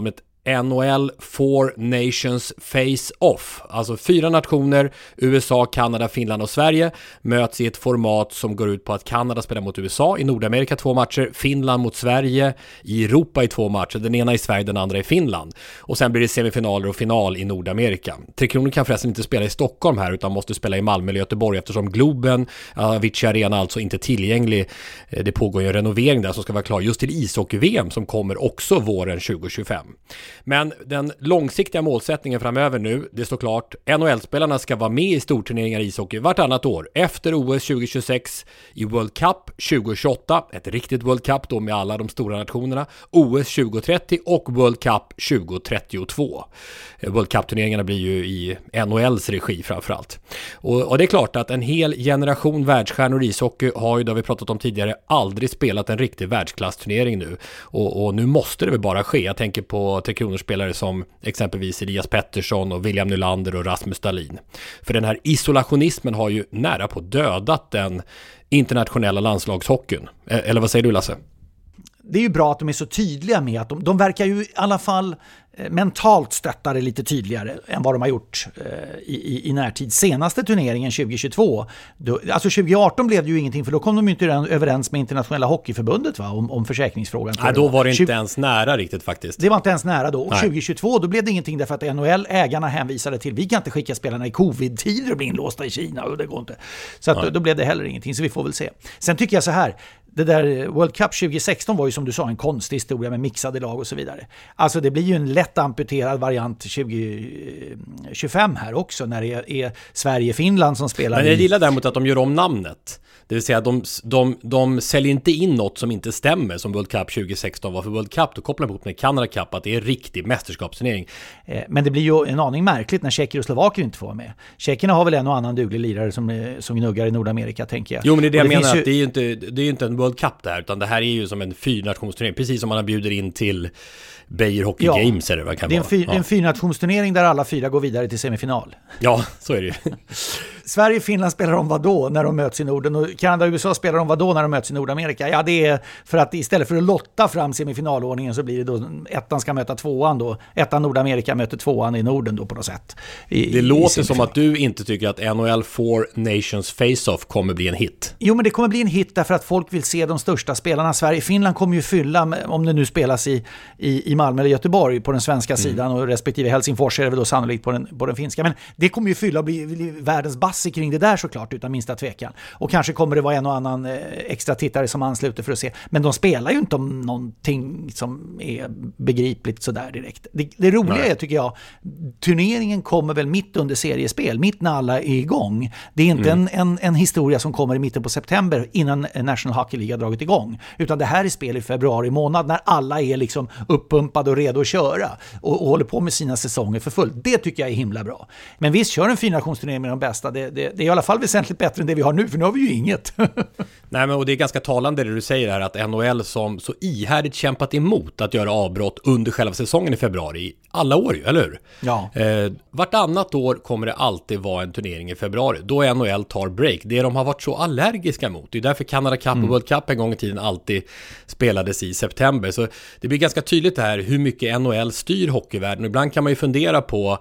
N H L Four Nations Face-Off. Alltså fyra nationer, U S A, Kanada, Finland och Sverige, möts i ett format som går ut på att Kanada spelar mot U S A, i Nordamerika två matcher, Finland mot Sverige, i Europa i två matcher, den ena i Sverige, den andra i Finland. Och sen blir det semifinaler och final i Nordamerika. Tre Kronor kan förresten inte spela i Stockholm här utan måste spela i Malmö eller Göteborg eftersom Globen, Avicii Arena, alltså inte tillgänglig. Det pågår ju en renovering där som ska vara klar just till ishockey-V M som kommer också våren tjugo tjugofem. Men den långsiktiga målsättningen framöver nu, det står klart, N H L-spelarna ska vara med i storturneringar i ishockey vartannat år. Efter O S tjugo tjugosex, i World Cup tjugo tjugoåtta, ett riktigt World Cup då med alla de stora nationerna, O S tjugo trettio och World Cup tjugo trettiotvå. World Cup-turneringarna blir ju i N H L:s regi framförallt. Och, och det är klart att en hel generation världsstjärnor i ishockey har ju, det har vi pratat om tidigare, aldrig spelat en riktig världsklassturnering nu. Och, och nu måste det väl bara ske. Jag tänker på Tre Kronor-spelare som exempelvis Elias Pettersson och William Nylander och Rasmus Dahlin. För den här isolationismen har ju nära på dödat den internationella landslagshockeyn. Eller vad säger du, Lasse? Det är ju bra att de är så tydliga med att de, de verkar ju i alla fall mentalt stötta det lite tydligare än vad de har gjort eh, i, i närtid. Senaste turneringen tjugo tjugotvå, då, alltså tjugo arton blev det ju ingenting för då kom de ju inte överens med internationella hockeyförbundet va, om, om försäkringsfrågan. Nej, då var det inte tjugo ens nära riktigt faktiskt. Det var inte ens nära då. Och tjugo tjugotvå då blev det ingenting därför att N H L-ägarna hänvisade till vi kan inte skicka spelarna i covid-tider och bli inlåsta i Kina och det går inte. Så att, då, då blev det heller ingenting så vi får väl se. Sen tycker jag så här, det där World Cup tjugo sexton var ju som du sa en konstig historia med mixade lag och så vidare. Alltså det blir ju en lätt amputerad variant tjugo tjugofem här också när det är, är Sverige-Finland som spelar. Men jag gillar däremot att de gör om namnet. Det vill säga att de, de, de säljer inte in något som inte stämmer som World Cup tjugo sexton var för World Cup. Då kopplar de ihop med Canada Cup att det är riktig mästerskapsturnering. Men det blir ju en aning märkligt när Tjecker och Slovaker inte får vara med. Tjeckerna har väl en och annan duglig lirare som, som gnuggar i Nordamerika tänker jag. Jo men det är det jag det menar ju... att det är ju inte, det är ju inte en World Cup där utan det här är ju som en fyrnationsturnering. Precis som man bjuder in till Beijer Hockey ja, Games eller vad kan det är en, fyr, ja. en fyrnationsturnering där alla fyra går vidare till semifinal. Ja, så är det ju. Sverige och Finland spelar om vad då när de möts i Norden och Kanada och U S A spelar om vad då när de möts i Nordamerika. Ja, det är för att istället för att lotta fram semifinalordningen så blir det då ettan ska möta tvåan då. Ettan Nordamerika möter tvåan i Norden då på något sätt. I, det låter som att du inte tycker att N H L Four Nations Face-Off kommer bli en hit. Jo, men det kommer bli en hit därför att folk vill se de största spelarna. Sverige och Finland kommer ju fylla, om det nu spelas i, i, i Malmö eller Göteborg på den svenska mm. sidan och respektive Helsingfors är det väl då sannolikt på den, på den finska. Men det kommer ju fylla och bli, bli världens bass kring det där såklart utan minsta tvekan. Och kanske kommer det vara en och annan eh, extra tittare som ansluter för att se. Men de spelar ju inte om någonting som är begripligt sådär direkt. Det, det roliga Nej. är tycker jag, turneringen kommer väl mitt under seriespel, mitt när alla är igång. Det är inte mm. en, en, en historia som kommer i mitten på september innan National Hockey League har dragit igång. Utan det här är spel i februari månad när alla är liksom uppumpade och redo att köra och, och håller på med sina säsonger för fullt. Det tycker jag är himla bra. Men visst, kör en fyrationsturnering med de bästa. Det, det, det är i alla fall väsentligt bättre än det vi har nu, för nu har vi ju inget. Nej, men och det är ganska talande det du säger här, att N H L som så ihärdigt kämpat emot att göra avbrott under själva säsongen i februari alla år ju, eller hur? Ja. Eh, vartannat år kommer det alltid vara en turnering i februari, då N H L tar break. Det de har varit så allergiska mot, det är därför Canada Cup mm. och World Cup en gång i tiden alltid spelades i september. Så det blir ganska tydligt det här hur mycket N H L styr hockeyvärlden. Och ibland kan man ju fundera på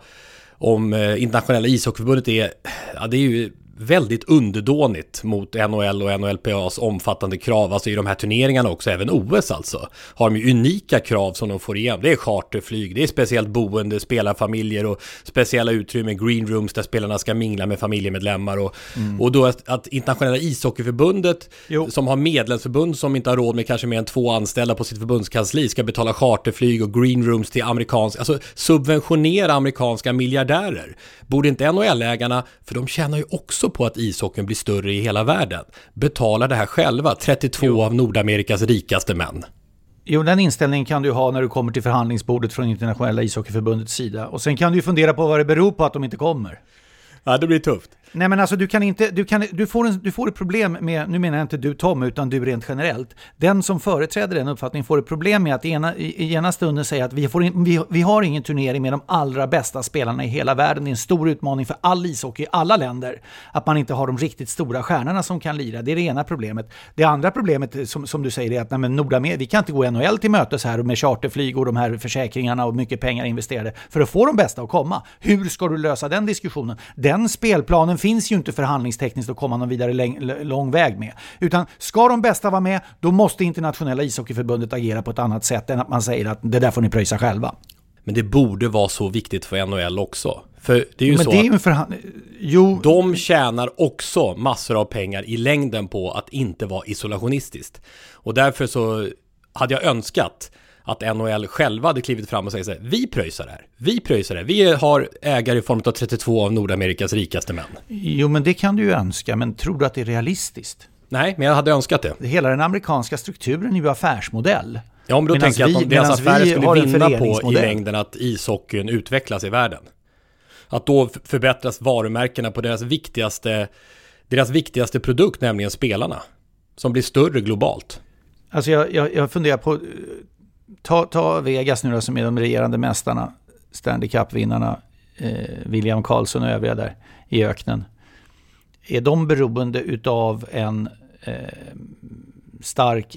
om eh, internationella ishockeyförbundet är, ja det är ju väldigt underdånigt mot N H L och N H L P A:s omfattande krav, alltså i de här turneringarna också, även O S alltså, har de ju unika krav som de får igen. Det är charterflyg, det är speciellt boende, spelarfamiljer och speciella utrymmen, green rooms där spelarna ska mingla med familjemedlemmar och, mm. och då att, att internationella ishockeyförbundet jo. som har medlemsförbund som inte har råd med kanske mer än två anställda på sitt förbundskansli ska betala charterflyg och green rooms till amerikanska, alltså subventionera amerikanska miljardärer. Borde inte N H L-ägarna, för de tjänar ju också på att ishockeyn blir större i hela världen, betalar det här själva, trettiotvå jo. av Nordamerikas rikaste män. Jo, den inställningen kan du ha när du kommer till förhandlingsbordet från internationella ishockeyförbundets sida. Och sen kan du ju fundera på vad det beror på att de inte kommer. Ja, det blir tufft. Nej, men alltså du kan inte, du kan, du får en, du får ett problem med, nu menar jag inte du Tom utan du rent generellt. Den som företräder den uppfattningen får ett problem med att ena, i ena stunden säga att vi, får in, vi, vi har ingen turnering med de allra bästa spelarna i hela världen. Det är en stor utmaning för all ishockey i alla länder att man inte har de riktigt stora stjärnorna som kan lira. Det är det ena problemet. Det andra problemet som, som du säger är att nej, men Nordamerika, vi kan inte gå N H L till mötes här med charterflyg och de här försäkringarna och mycket pengar investerade för att få de bästa att komma. Hur ska du lösa den diskussionen? Den spelplanen finns ju inte förhandlingstekniskt att komma någon vidare läng- lång väg med. Utan ska de bästa vara med, då måste internationella ishockeyförbundet agera på ett annat sätt än att man säger att det där får ni pröjsa själva. Men det borde vara så viktigt för N H L också. För det är ju men så det är ju att förhand... jo. de tjänar också massor av pengar i längden på att inte vara isolationistiskt. Och därför så hade jag önskat att N H L själva hade klivit fram och sagt så här: vi pröjsar det här, vi pröjsar det. Vi har ägare i form av trettiotvå av Nordamerikas rikaste män. Jo, men det kan du ju önska, men tror du att det är realistiskt? Nej, men jag hade önskat det. Hela den amerikanska strukturen är ju affärsmodell. Ja, men då Medans tänker jag att vi, de, deras affärer skulle vinna på i längden längden att ishockeyn utvecklas i världen. Att då förbättras varumärkena på deras viktigaste, deras viktigaste produkt, nämligen spelarna, som blir större globalt. Alltså jag, jag, jag funderar på, ta, ta Vegas nu då, som är de regerande mästarna, Stanley Cup-vinnarna, eh, William Karlsson och övriga där i öknen. Är de beroende utav en eh, stark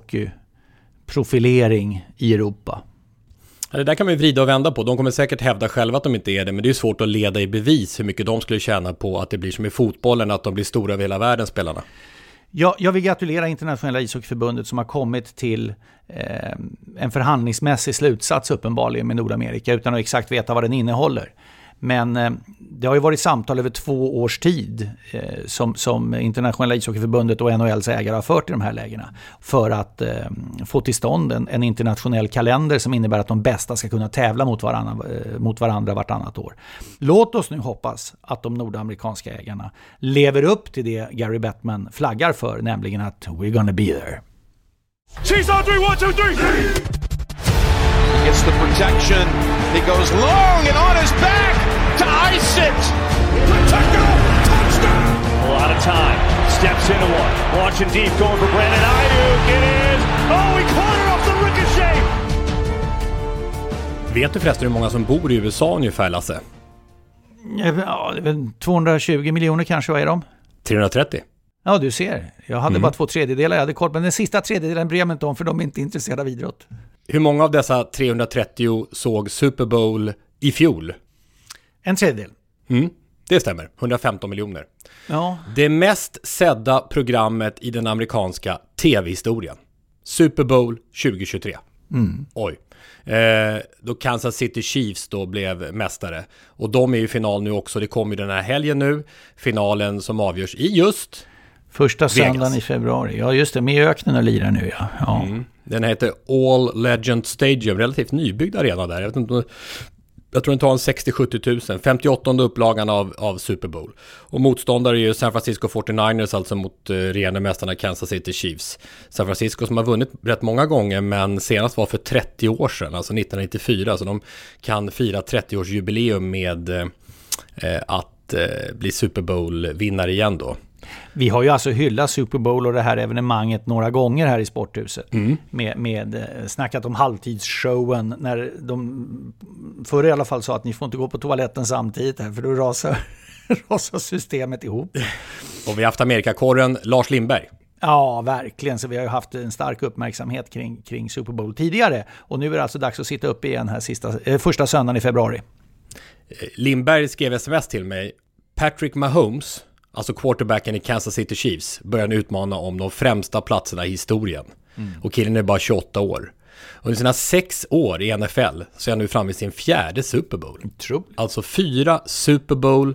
ishockeyprofilering i Europa? Ja, det där kan man ju vrida och vända på. De kommer säkert hävda själva att de inte är det, men det är svårt att leda i bevis hur mycket de skulle tjäna på att det blir som i fotbollen, att de blir stora över hela världen, spelarna. Ja, jag vill gratulera Internationella ishockeyförbundet som har kommit till eh, en förhandlingsmässig slutsats uppenbarligen med Nordamerika utan att exakt veta vad den innehåller. Men eh, det har ju varit samtal över två års tid eh, som, som Internationella ishockeyförbundet och N H L:s ägare har fört i de här lägena för att eh, få till stånd en, en internationell kalender som innebär att de bästa ska kunna tävla mot varandra, eh, mot varandra vartannat år. Låt oss nu hoppas att de nordamerikanska ägarna lever upp till det Gary Bettman flaggar för, nämligen att we're gonna be there. She's on three, one, two, three! Gets the protection. He goes long and on his back to ice it. Protected. Touchdown. A lot of time. Steps into one. Launching deep, going for Brandon Ayuk. It is. Oh, he caught it off the ricochet. Vet du förresten hur många som bor i U S A ungefär, Lasse? Ja, det är väl tvåhundratjugo miljoner kanske, vad är de? trehundratrettio. Ja, du ser. Jag hade Mm. bara två tredjedelar, jag hade koll, men den sista tredjedelen bryr jag inte om för de är inte intresserade av idrott. Hur många av dessa trehundratrettio såg Super Bowl i fjol? En tredjedel. Mm, det stämmer. hundrafemton miljoner. Ja. Det mest sedda programmet i den amerikanska tv-historien. Super Bowl tjugohundratjugotre. Mm. Oj. Eh, då Kansas City Chiefs då blev mästare. Och de är ju i final nu också. Det kommer ju den här helgen nu. Finalen som avgörs i just Första Vegas. söndagen i februari. Ja, just det. Med öknen och lirar nu, ja. ja. Mm. Den heter All Legend Stadium. Relativt nybyggd arena där. Jag vet inte, jag tror den tar en sextio till sjuttio tusen. femtioåttonde upplagan av, av Super Bowl. Och motståndare är ju San Francisco fyrtionioers, alltså mot uh, regerande mästarna Kansas City Chiefs. San Francisco som har vunnit rätt många gånger, men senast var för trettio år sedan, alltså nittonhundranittiofyra. Så de kan fira trettio-årsjubileum med uh, att uh, bli Super Bowl-vinnare igen då. Vi har ju alltså hyllat Super Bowl och det här evenemanget några gånger här i Sporthuset. Mm. Med, med snackat om halvtidsshowen när de förr i alla fall sa att ni får inte gå på toaletten samtidigt här för då rasar, rasar systemet ihop. Och vi har haft Amerikakorren Lars Lindberg. Ja, verkligen. Så vi har ju haft en stark uppmärksamhet kring, kring Super Bowl tidigare. Och nu är det alltså dags att sitta upp igen här sista, eh, första söndagen i februari. Lindberg skrev sms till mig. Patrick Mahomes, alltså quarterbacken i Kansas City Chiefs, börjar utmana om de främsta platserna i historien. Mm. Och killen är bara tjugoåtta år. Under sina sex år i N F L så är han nu framme i sin fjärde Super Bowl. True. Alltså fyra Super Bowl,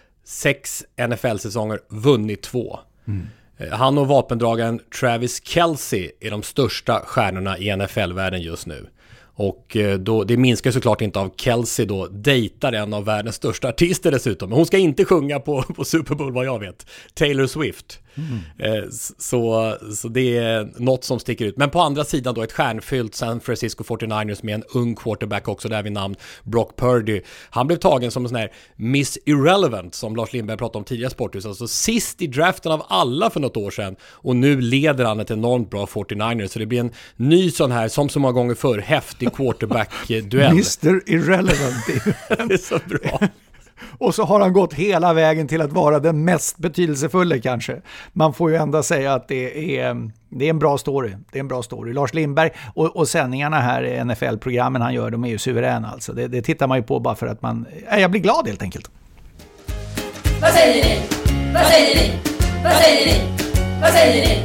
sex N F L-säsonger, vunnit två. Mm. Han och vapendragaren Travis Kelce är de största stjärnorna i N F L-världen just nu. Och då, det minskar såklart inte av Kelce då dejtar en av världens största artister dessutom. Men hon ska inte sjunga på, på Super Bowl vad jag vet. Taylor Swift. Mm. Så, så det är något som sticker ut. Men på andra sidan då ett stjärnfyllt San Francisco fyrtionioers med en ung quarterback också där vid namn Brock Purdy. Han blev tagen som en sån här Miss Irrelevant som Lars Lindberg pratade om tidigare Sporthus. Alltså sist i draften av alla för något år sedan. Och nu leder han ett enormt bra fyrtionioers. Så det blir en ny sån här, som så många gånger förr, häftig quarterback-duell. mister Irrelevant. Det är så bra. Och så har han gått hela vägen till att vara den mest betydelsefulla kanske. Man får ju ändå säga att det är, det är en bra story. Det är en bra story. Lars Lindberg och, och sändningarna här, N F L-programmen han gör, de är ju suveräna alltså. Det, det tittar man ju på bara för att man... Äh, jag blir glad helt enkelt. Vad säger ni? Vad säger ni? Vad säger ni? Vad säger ni?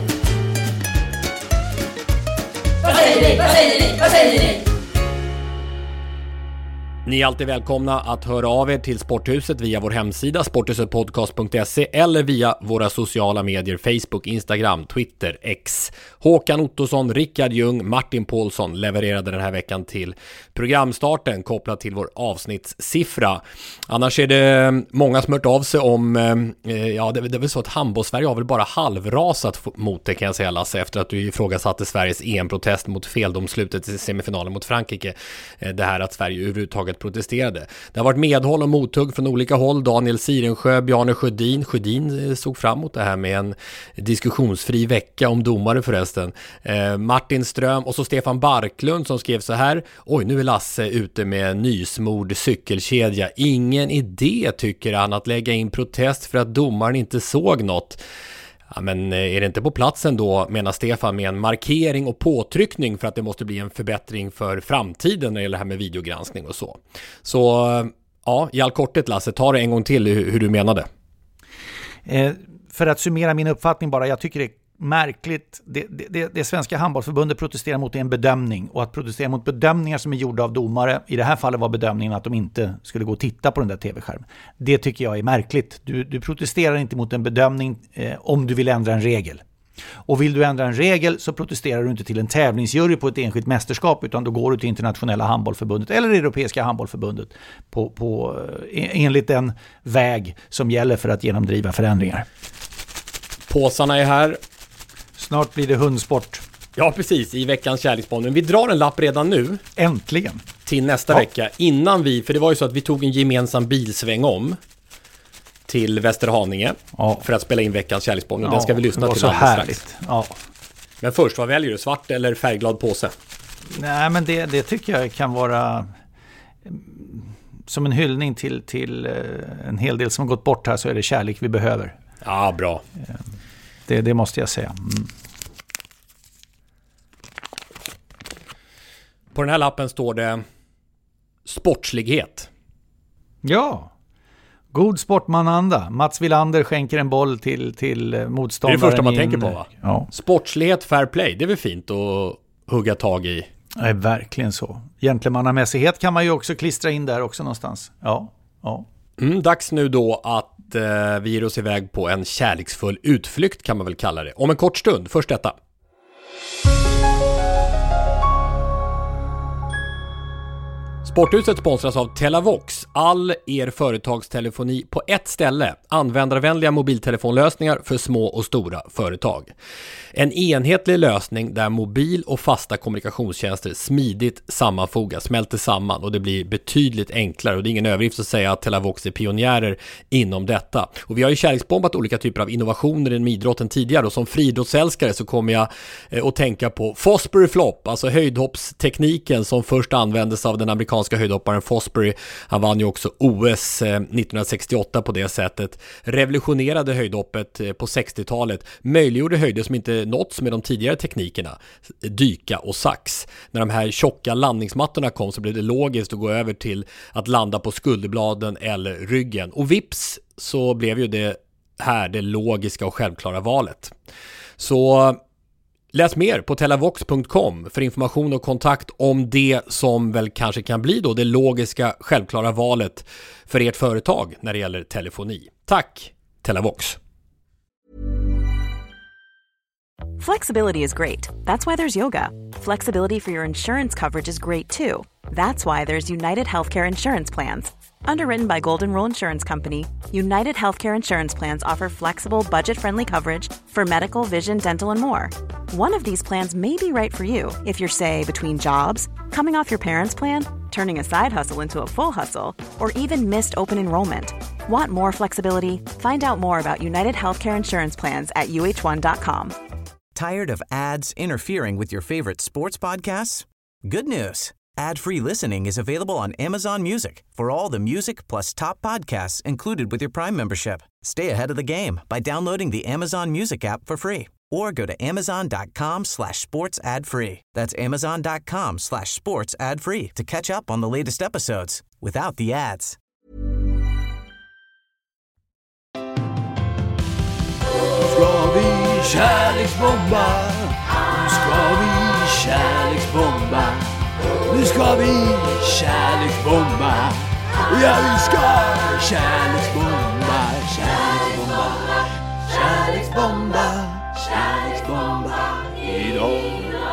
Vad säger ni? Vad säger ni? Vad säger ni? Ni är alltid välkomna att höra av er till Sporthuset via vår hemsida sporthusetpodcast punkt se eller via våra sociala medier Facebook, Instagram, Twitter, X. Håkan Ottosson, Rickard Ljung, Martin Paulsson levererade den här veckan till programstarten kopplat till vår avsnittssiffra. Annars är det många som hört av sig om, eh, ja det, det är väl så att handboll-Sverige har väl bara halvrasat mot det kan jag säga Lasse, efter att du ifrågasatte Sveriges E M-protest mot feldomslutet i semifinalen mot Frankrike. Eh, det här att Sverige överhuvudtaget protesterade. Det har varit medhåll och mothugg från olika håll. Daniel Sirensjö, Bjarne Sjödin. Sjödin såg fram emot det här med en diskussionsfri vecka om domare förresten. Eh, Martin Ström och så Stefan Barklund som skrev så här: oj, nu är Lasse ute med en nysmord cykelkedja. Ingen idé tycker han att lägga in protest för att domaren inte såg något. Ja, men är det inte på platsen då, menar Stefan, med en markering och påtryckning för att det måste bli en förbättring för framtiden när det gäller det här med videogranskning och så. Så ja, i all korthet Lasse, ta det en gång till hur, hur du menade. Eh, för att summera min uppfattning bara, jag tycker det är märkligt. Det, det, det svenska handbollsförbundet protesterar mot en bedömning, och att protestera mot bedömningar som är gjorda av domare, i det här fallet var bedömningen att de inte skulle gå och titta på den där tv-skärmen. Det tycker jag är märkligt. Du, du protesterar inte mot en bedömning eh, om du vill ändra en regel. Och vill du ändra en regel så protesterar du inte till en tävlingsjury på ett enskilt mästerskap, utan då går du till internationella handbollförbundet eller europeiska handbollförbundet på, på, enligt den väg som gäller för att genomdriva förändringar. Påsarna är här. Snart blir det hundsport. Ja, precis. I veckans kärleksboll. Men vi drar en lapp redan nu. Äntligen. Till nästa ja. vecka. Innan vi, för det var ju så att vi tog en gemensam bilsväng om till Västerhaninge ja. för att spela in veckans kärleksboll. Och ja, den ska vi lyssna till alldeles strax. Ja. Men först, vad väljer du? Svart eller färgglad påse? Nej, men det, det tycker jag kan vara som en hyllning till, till en hel del som har gått bort här, så är det kärlek vi behöver. Ja, bra. Det, det måste jag säga. Mm. På den här lappen står det sportslighet. Ja. God sportmananda. Mats Wilander skänker en boll till, till motståndaren. Det är det första man in... tänker på, va? Ja. Sportslighet, fair play. Det är väl fint att hugga tag i. Det är verkligen så. Gentlemannamässighet kan man ju också klistra in där också någonstans. Ja, ja. Mm, dags nu då att eh, vi ger oss iväg på en kärleksfull utflykt kan man väl kalla det. Om en kort stund, först detta. Sporthuset sponsras av Telavox, all er företagstelefoni på ett ställe. Användarvänliga mobiltelefonlösningar för små och stora företag. En enhetlig lösning där mobil- och fasta kommunikationstjänster smidigt sammanfogas, smälter samman och det blir betydligt enklare. Och det är ingen överdrift att säga att Telavox är pionjärer inom detta. Och vi har ju kärleksbombat olika typer av innovationer inom idrotten tidigare, och som friidrottsälskare så kommer jag eh, att tänka på Fosbury Flop, alltså höjdhoppstekniken som först användes av den amerikanska höjdhopparen Fosbury. Han vann ju också O S nittonhundrasextioåtta på det sättet. Revolutionerade höjdhoppet på sextiotalet. Möjliggjorde höjder som inte nåtts med de tidigare teknikerna. Dyka och sax. När de här tjocka landningsmattorna kom så blev det logiskt att gå över till att landa på skulderbladen eller ryggen. Och vips så blev ju det här det logiska och självklara valet. Så läs mer på telavox punkt com för information och kontakt om det som väl kanske kan bli då det logiska, självklara valet för ert företag när det gäller telefoni. Tack, Telavox! Flexibility is great. That's why there's yoga. Flexibility for your insurance coverage is great too. That's why there's United Healthcare Insurance Plans. Underwritten by Golden Rule Insurance Company, United Healthcare Insurance Plans offer flexible, budget-friendly coverage for medical, vision, dental, and more. One of these plans may be right for you if you're, say, between jobs, coming off your parents' plan, turning a side hustle into a full hustle, or even missed open enrollment. Want more flexibility? Find out more about United Healthcare Insurance Plans at U H one dot com. Tired of ads interfering with your favorite sports podcasts? Good news. Ad-free listening is available on Amazon Music for all the music plus top podcasts included with your Prime membership. Stay ahead of the game by downloading the Amazon Music app for free or go to amazon.com slash sports ad free. That's amazon.com slash sports ad free to catch up on the latest episodes without the ads. Nu ska vi kärleksbomba. Nu ska vi kärleksbomba. Nu ska vi kärleksbomba. Ja, vi ska kärleksbomba. Kärleksbomba. Kärleksbomba. Kärleksbomba idag.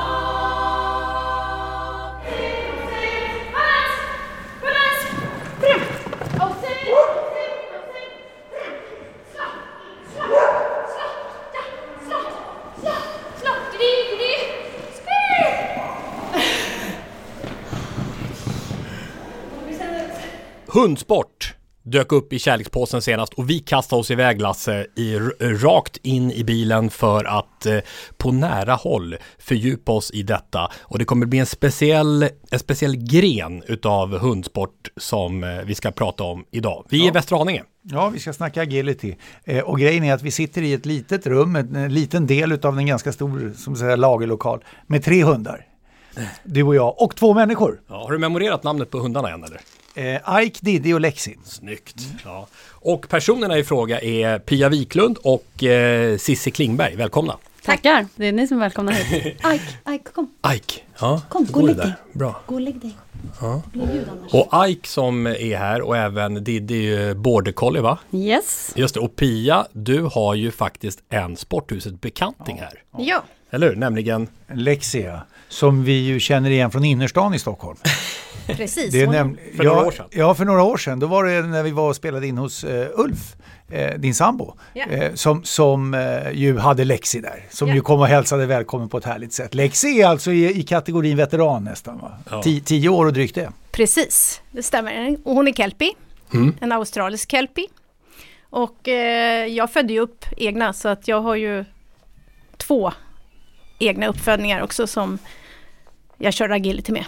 Hundsport dök upp i kärlekspåsen senast och vi kastade oss iväg, Lasse, i, rakt in i bilen för att eh, på nära håll fördjupa oss i detta. Och det kommer bli en speciell, en speciell gren utav hundsport som eh, vi ska prata om idag. Vi är Ja. i Västra Haninge. Ja, vi ska snacka agility. Eh, och grejen är att vi sitter i ett litet rum, en, en liten del av en ganska stor som säger, lagerlokal med tre hundar. Du och jag och två människor. Ja, har du memorerat namnet på hundarna än eller? Eh, Ike, Diddy och Lexi. Snyggt. Mm. Ja. Och personerna i fråga är Pia Wiklund och eh, Cissi Klingberg. Välkomna. Tackar, det är ni som är välkomna hit. Ike, Ike, kom. Ike, ja. Kom, gå och lägg dig. Bra. Gå och lägg dig. Ja. Blir ljud annars. Och Ike som är här och även Diddy Border Collie, va? Yes. Just det, och Pia, du har ju faktiskt en Sporthuset bekanting här. Ja. Eller hur? Nämligen Lexia, som vi ju känner igen från innerstan i Stockholm. Precis. Det är näm- för ja, några år sedan. Ja, för några år sedan. Då var det när vi var och spelade in hos uh, Ulf, uh, din sambo, Ja. uh, som, som uh, ju hade Lexi där. Som Ja. ju kom och hälsade välkommen på ett härligt sätt. Lexi är alltså i, i kategorin veteran nästan, va? Ja. Ti- tio år och drygt det. Precis, det stämmer. Och hon är kelpie, Mm. en australisk kelpie. Och eh, jag födde ju upp egna, så att jag har ju två egna uppfödningar också som jag kör agility med.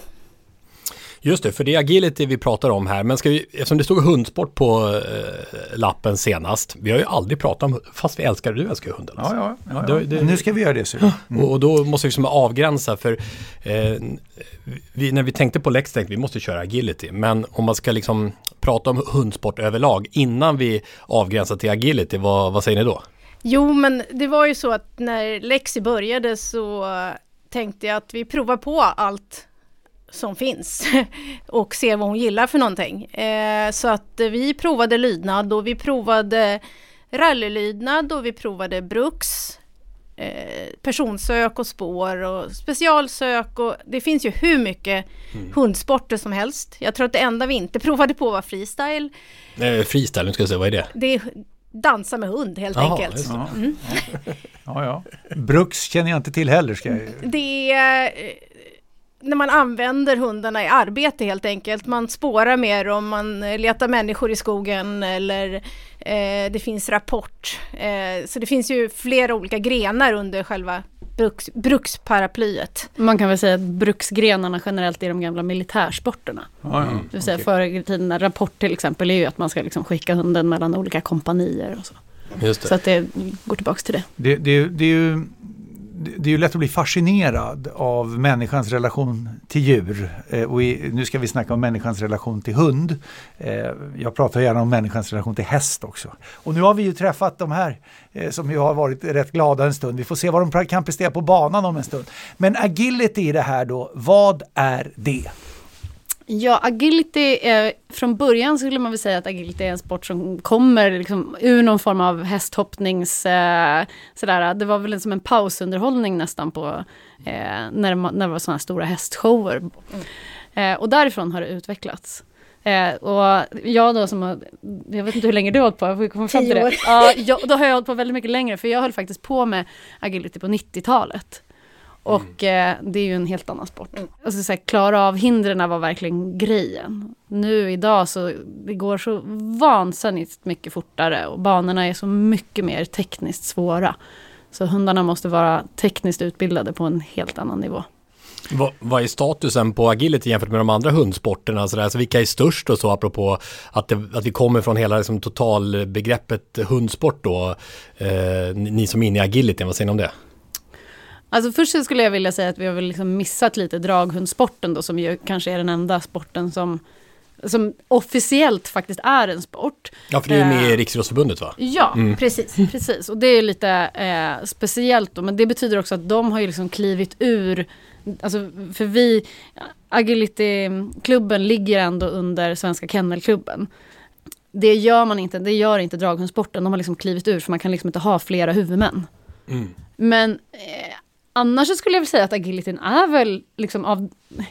Just det, för det är agility vi pratar om här. Men ska vi, eftersom det stod hundsport på eh, lappen senast. Vi har ju aldrig pratat om, fast vi älskar, du älskar ju hunden. Alltså. Ja, ja, ja, Det- ja. det- Nu ska vi göra det så. Mm. Och, och då måste vi liksom avgränsa för eh, vi, när vi tänkte på Lex tänkte vi måste köra agility. Men om man ska liksom prata om hundsport överlag innan vi avgränsar till agility, vad, vad säger ni då? Jo, men det var ju så att när Lexi började så tänkte jag att vi provar på allt som finns och ser vad hon gillar för någonting. Eh, så att eh, vi provade lydnad och vi provade rallylydnad och vi provade bruks, eh, personsök och spår och specialsök, och det finns ju hur mycket Mm. hundsporter som helst. Jag tror att det enda vi inte provade på var freestyle. Eh, freestyle, nu ska jag säga, vad är det? Det är dansa med hund helt Jaha, enkelt. just det. Mm. Ja, ja. Bruks känner jag inte till heller. Ska jag... Det är eh, när man använder hundarna i arbete helt enkelt. Man spårar mer om man eh, letar människor i skogen eller eh, det finns rapport. Eh, så det finns ju flera olika grenar under själva bruks, bruksparaplyet. Man kan väl säga att bruksgrenarna generellt är de gamla militärsporterna. Ja, ja. Mm. Det vill säga Okej. förr i tiden, när rapport till exempel är ju att man ska liksom skicka hunden mellan olika kompanier och så. Just det. Så att det går tillbaka till det. Det, det, det, är ju, det är ju lätt att bli fascinerad av människans relation till djur. Eh, och i, nu ska vi snacka om människans relation till hund. Eh, jag pratar gärna om människans relation till häst också. Och nu har vi ju träffat de här eh, som ju har varit rätt glada en stund. Vi får se vad de pra- kan prestera på banan om en stund. Men agility i det här då, vad är det? Ja, agility är, från början skulle man väl säga att agility är en sport som kommer liksom ur någon form av hästhoppnings eh, sådär. Det var väl som en pausunderhållning nästan på eh, när, det, när det var sådana här stora hästshower. Mm. Eh, och därifrån har det utvecklats. Eh, och jag då som har, jag vet inte hur länge du har hållit på, jag får komma fram till det. Ja, jag, då har jag hållit på väldigt mycket längre, för jag höll faktiskt på med agility på nittiotalet. Och mm. eh, det är ju en helt annan sport. Mm. Alltså, så här, klara av hindren var verkligen grejen. Nu idag så det går så vansinnigt mycket fortare och banorna är så mycket mer tekniskt svåra. Så hundarna måste vara tekniskt utbildade på en helt annan nivå. Vad, vad är statusen på agility jämfört med de andra hundsporterna? Så där? Alltså, vilka är störst och så, apropå att, det, att vi kommer från hela liksom, totalbegreppet hundsport då. Eh, ni, ni som är inne i agility, vad säger ni om det? Alltså först skulle jag vilja säga att vi har väl liksom missat lite draghundsporten då, som ju kanske är den enda sporten som, som officiellt faktiskt är en sport. Ja, för det är med i Riksidrottsförbundet, va? Ja, mm. precis, precis. Och det är lite eh, speciellt då, men det betyder också att de har ju liksom klivit ur, alltså för vi, agility-klubben ligger ändå under Svenska Kennelklubben. Det gör man inte, det gör inte draghundsporten, de har liksom klivit ur, för man kan liksom inte ha flera huvudmän. Mm. Men eh, annars så skulle jag väl säga att agilityn är väl liksom av...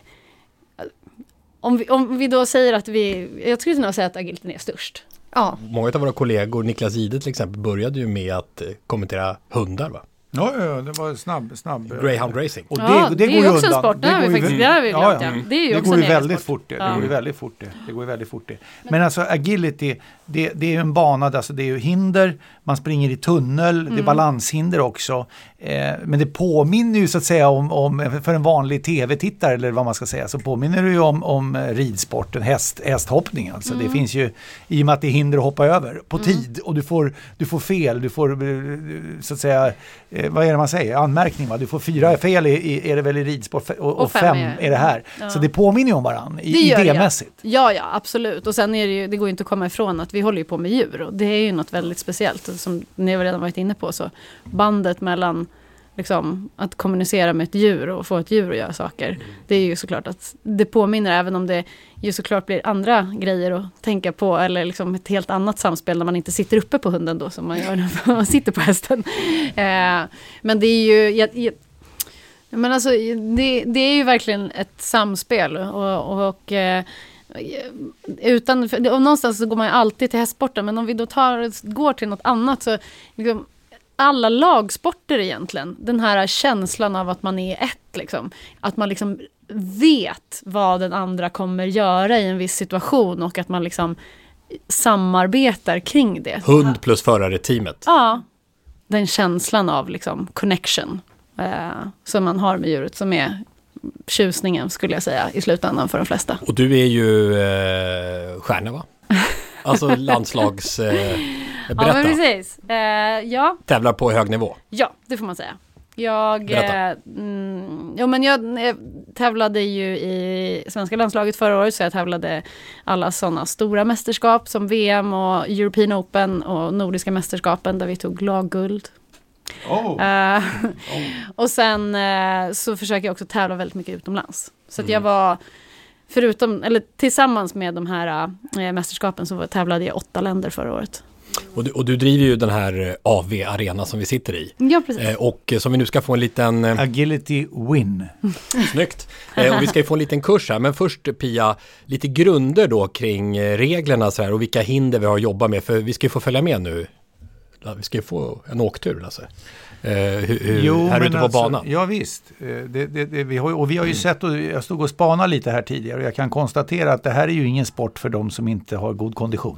Om vi, om vi då säger att vi... Jag skulle nog säga att agilityn är störst. Ja. Många av våra kollegor, Niklas Ide till exempel, började ju med att kommentera hundar, va? Ja, ja, det var snabb, snabb. Greyhound racing. Och det, ja, det, det går är ju också undan. en sport, det har vi faktiskt, det har vi glömt. Ja, ja. Det, är ju det också går ju en väldigt sport. fort det. Ja. Det går ju väldigt fort det. Det går ju väldigt fort det. Men alltså agility, det, det är ju en bana, alltså det är ju hinder, man springer i tunnel, mm. det är balanshinder också. Eh, men det påminner ju så att säga om, om, för en vanlig tv-tittare eller vad man ska säga, så påminner det ju om, om ridsporten, häst, hästhoppning. Alltså mm. det finns ju, i och med att det är hinder att hoppa över på mm. tid, och du får, du får fel, du får så att säga, eh, vad är det man säger? Anmärkning, va? Du får fyra fel i, i, är det väl i ridsport och, och, och fem, fem är, är det här. Ja. Så det påminner ju om varandra i, idémässigt. Ja, ja, absolut. Och sen är det ju, det går ju inte att komma ifrån att vi håller ju på med djur, och det är ju något väldigt speciellt, som ni har redan varit inne på, så bandet mellan liksom, att kommunicera med ett djur och få ett djur att göra saker, mm. det är ju såklart att det påminner, även om det ju såklart blir andra grejer att tänka på, eller liksom ett helt annat samspel när man inte sitter uppe på hunden då, som man gör när man sitter på hästen. Eh, men det är ju jag, jag, men alltså, det, det är ju verkligen ett samspel, och, och eh, utan, och någonstans så går man ju alltid till hästsporten, men om vi då tar, går till något annat, så liksom, alla lagsporter egentligen, den här känslan av att man är ett, liksom, att man liksom vet vad den andra kommer göra i en viss situation, och att man liksom samarbetar kring det. Hund plus förare-teamet. Ja, den känslan av liksom connection eh, som man har med djuret, som är tjusningen, skulle jag säga, i slutändan för de flesta. Och du är ju eh, stjärna, va? Alltså landslags... Eh, berätta. Ja, men precis. Eh, ja. Tävlar på hög nivå. Ja, det får man säga. Jag, eh, mm, ja, men jag, jag tävlade ju i svenska landslaget förra året, så jag tävlade alla sådana stora mästerskap som V M och European Open och Nordiska mästerskapen, där vi tog lagguld. Oh. Uh, oh. Och sen uh, så försöker jag också tävla väldigt mycket utomlands. Så att jag var, förutom, eller tillsammans med de här uh, mästerskapen, så tävlade jag åtta länder förra året. Och du, och du driver ju den här A V-arena som vi sitter i. Ja, precis. Eh, och som vi nu ska få en liten... Eh, Agility Win. Snyggt. Eh, och vi ska ju få en liten kurs här. Men först, Pia, lite grunder då kring reglerna så här, och vilka hinder vi har att jobba med. För vi ska ju få följa med nu. Vi ska ju få en åktur, alltså. Eh, hur, hur, jo, här ute på alltså, banan. Ja, visst. Det, det, det, vi har, och vi har ju mm. sett, och jag stod och spanade lite här tidigare, och jag kan konstatera att det här är ju ingen sport för de som inte har god kondition.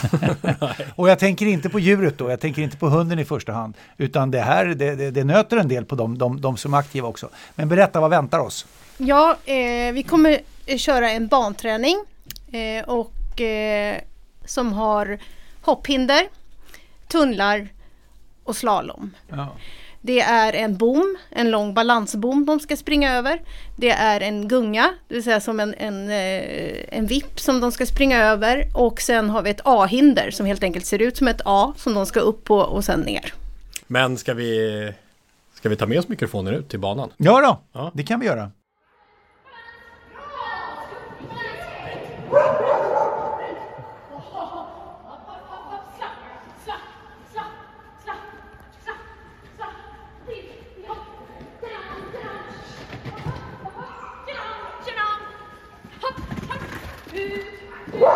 Och jag tänker inte på djuret då, jag tänker inte på hunden i första hand, utan det här, det, det, det nöter en del på dem, de, de som är aktiva också. Men berätta, vad väntar oss? Ja, eh, vi kommer köra en banträning eh, och eh, som har hopphinder, tunnlar och slalom. Ja. Det är en bom, en lång balansbom de ska springa över. Det är en gunga, det vill säga som en, en, en vipp som de ska springa över. Och sen har vi ett A-hinder som helt enkelt ser ut som ett A som de ska upp på och sen ner. Men ska vi, ska vi ta med oss mikrofonen ut till banan? Ja då, ja. Det kan vi göra. Ut,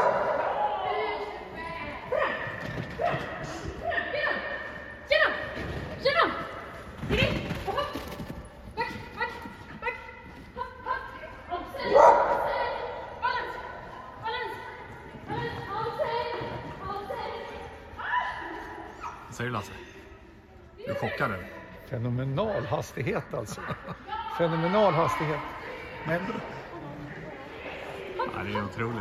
Säger du, Lasse? Du är chockad eller? Fenomenal hastighet alltså. Fenomenal hastighet. Men... Ja, det är otroligt.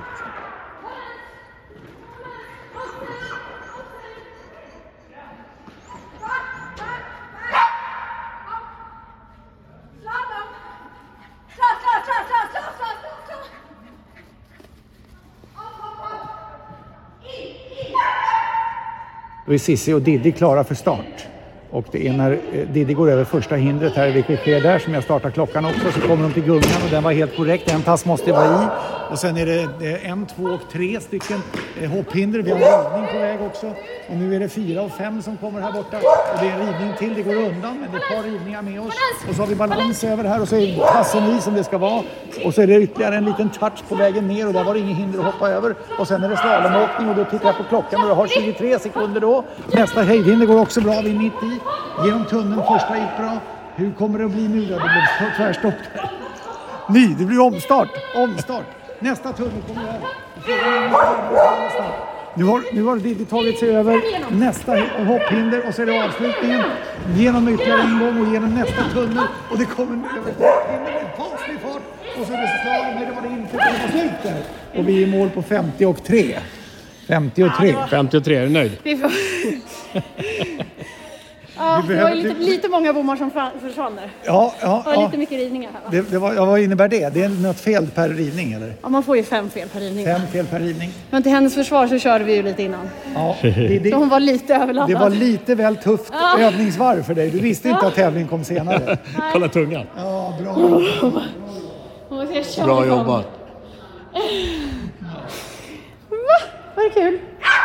Då är Sissi och Diddy klara för start. Och det är när Diddy går över första hindret här, vilket sker där, som jag startar klockan också, så kommer de till gungan och den var helt korrekt. En tass måste vara i. Och sen är det, det är en, två och tre stycken eh, hopphinder. Vi har en ridning på väg också. Och nu är det fyra och fem som kommer här borta. Och det är en ridning till, det går undan, men det är ett par ridningar med oss. Och så har vi balans över här och så är tassen i som det ska vara. Och så är det ytterligare en liten touch på vägen ner och där var det ingen hinder att hoppa över. Och sen är det slalomåkning och då tittar jag på klockan och jag har tjugotre sekunder då. Nästa höjdhinder går också bra, vi är mitt i. Genom tunneln, första gick bra. Hur kommer det att bli nu då? Det blir tvärstopp där. Ny, det blir omstart. Omstart. Nästa tunnel kommer här. Nu har, nu har det tagit sig över nästa hopphinder och så är det avslutningen. Genom ytterligare en gång och genom nästa tunnel. Och det kommer över en faslig fart. Och så är det slalom. Nej, det var det inte. Det var slut där. Och vi är i mål på femtio och tre. femtio och tre. femtio och tre, är du nöjd? Vi får... Ja, det var lite, lite många bommar som försvann där. Ja, ja, det var ja. lite mycket ridningar här, va? Det, det var, ja, vad innebär det? Det är något fel per ridning, eller? Ja, man får ju fem fel per ridning. Fem fel per ridning. Men till hennes försvar så körde vi ju lite innan. Ja, det, det, så hon var lite överladdad. Det var lite väl tufft ja. övningsvarv för dig. Du visste inte ja. att tävlingen kom senare. Kolla tungan. Ja, bra. Bra, bra jobbat. Va? Var det kul?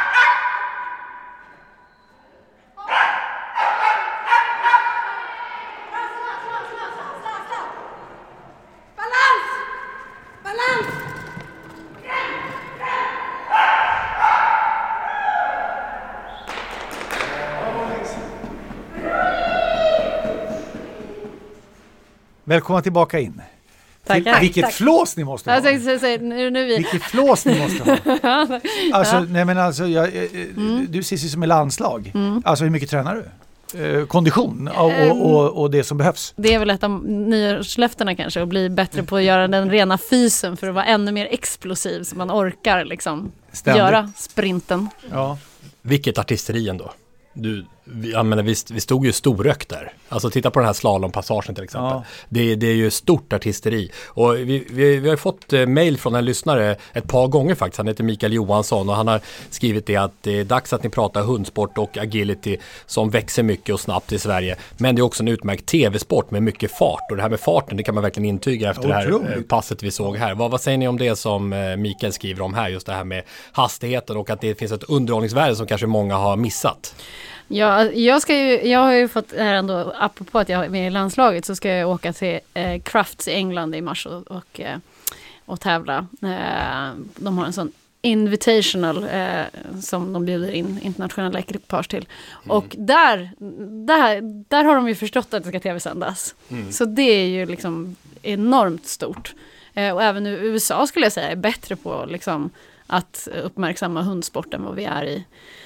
Välkomna tillbaka in. Tackar. Vilket tack. flås ni måste ha. Jag tänkte säga, nu, nu vi. Vilket flås ni måste ha. Alltså, ja. nej men alltså, jag, mm. du ser sig som i landslag. Mm. Alltså hur mycket tränar du? Eh, kondition och, och, och, och det som behövs. Det är väl ett av nyårslöftena kanske, att bli bättre på att göra den rena fysen för att vara ännu mer explosiv så man orkar liksom göra sprinten. Ja. Vilket artisteri ändå. Du, vi, jag menar, vi, vi stod ju storrökt där. Alltså titta på den här slalompassagen till exempel. Ja. Det, det är ju stort artisteri. Och vi, vi, vi har fått eh, mejl från en lyssnare ett par gånger faktiskt. Han heter Mikael Johansson och han har skrivit det att det är dags att ni pratar hundsport och agility som växer mycket och snabbt i Sverige. Men det är också en utmärkt tv-sport med mycket fart. Och det här med farten, det kan man verkligen intyga efter Otroligt. det här eh, passet vi såg här. Vad, vad säger ni om det som eh, Mikael skriver om här? Just det här med hastigheten och att det finns ett underhållningsvärde som kanske många har missat. Ja, jag, ska ju, jag har ju fått här ändå, apropå att jag är med i landslaget, så ska jag åka till eh, Crafts i England i mars och, och, eh, och tävla. Eh, de har en sån invitational eh, som de bjuder in internationella ekipage till. Mm. Och där, där, där har de ju förstått att det ska tv-sändas. Mm. Så det är ju liksom enormt stort. Eh, och även nu U S A skulle jag säga är bättre på liksom, att uppmärksamma hundsporten vad vi är i.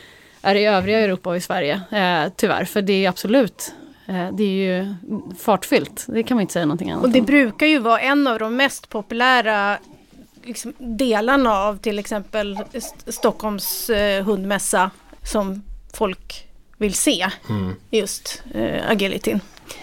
är i övriga Europa och i Sverige, eh, tyvärr. För det är absolut, eh, det är ju fartfyllt. Det kan man inte säga någonting annat Och det om. brukar ju vara en av de mest populära liksom, delarna av till exempel St- Stockholms eh, hundmässa som folk vill se. Mm. Just eh, agilityn.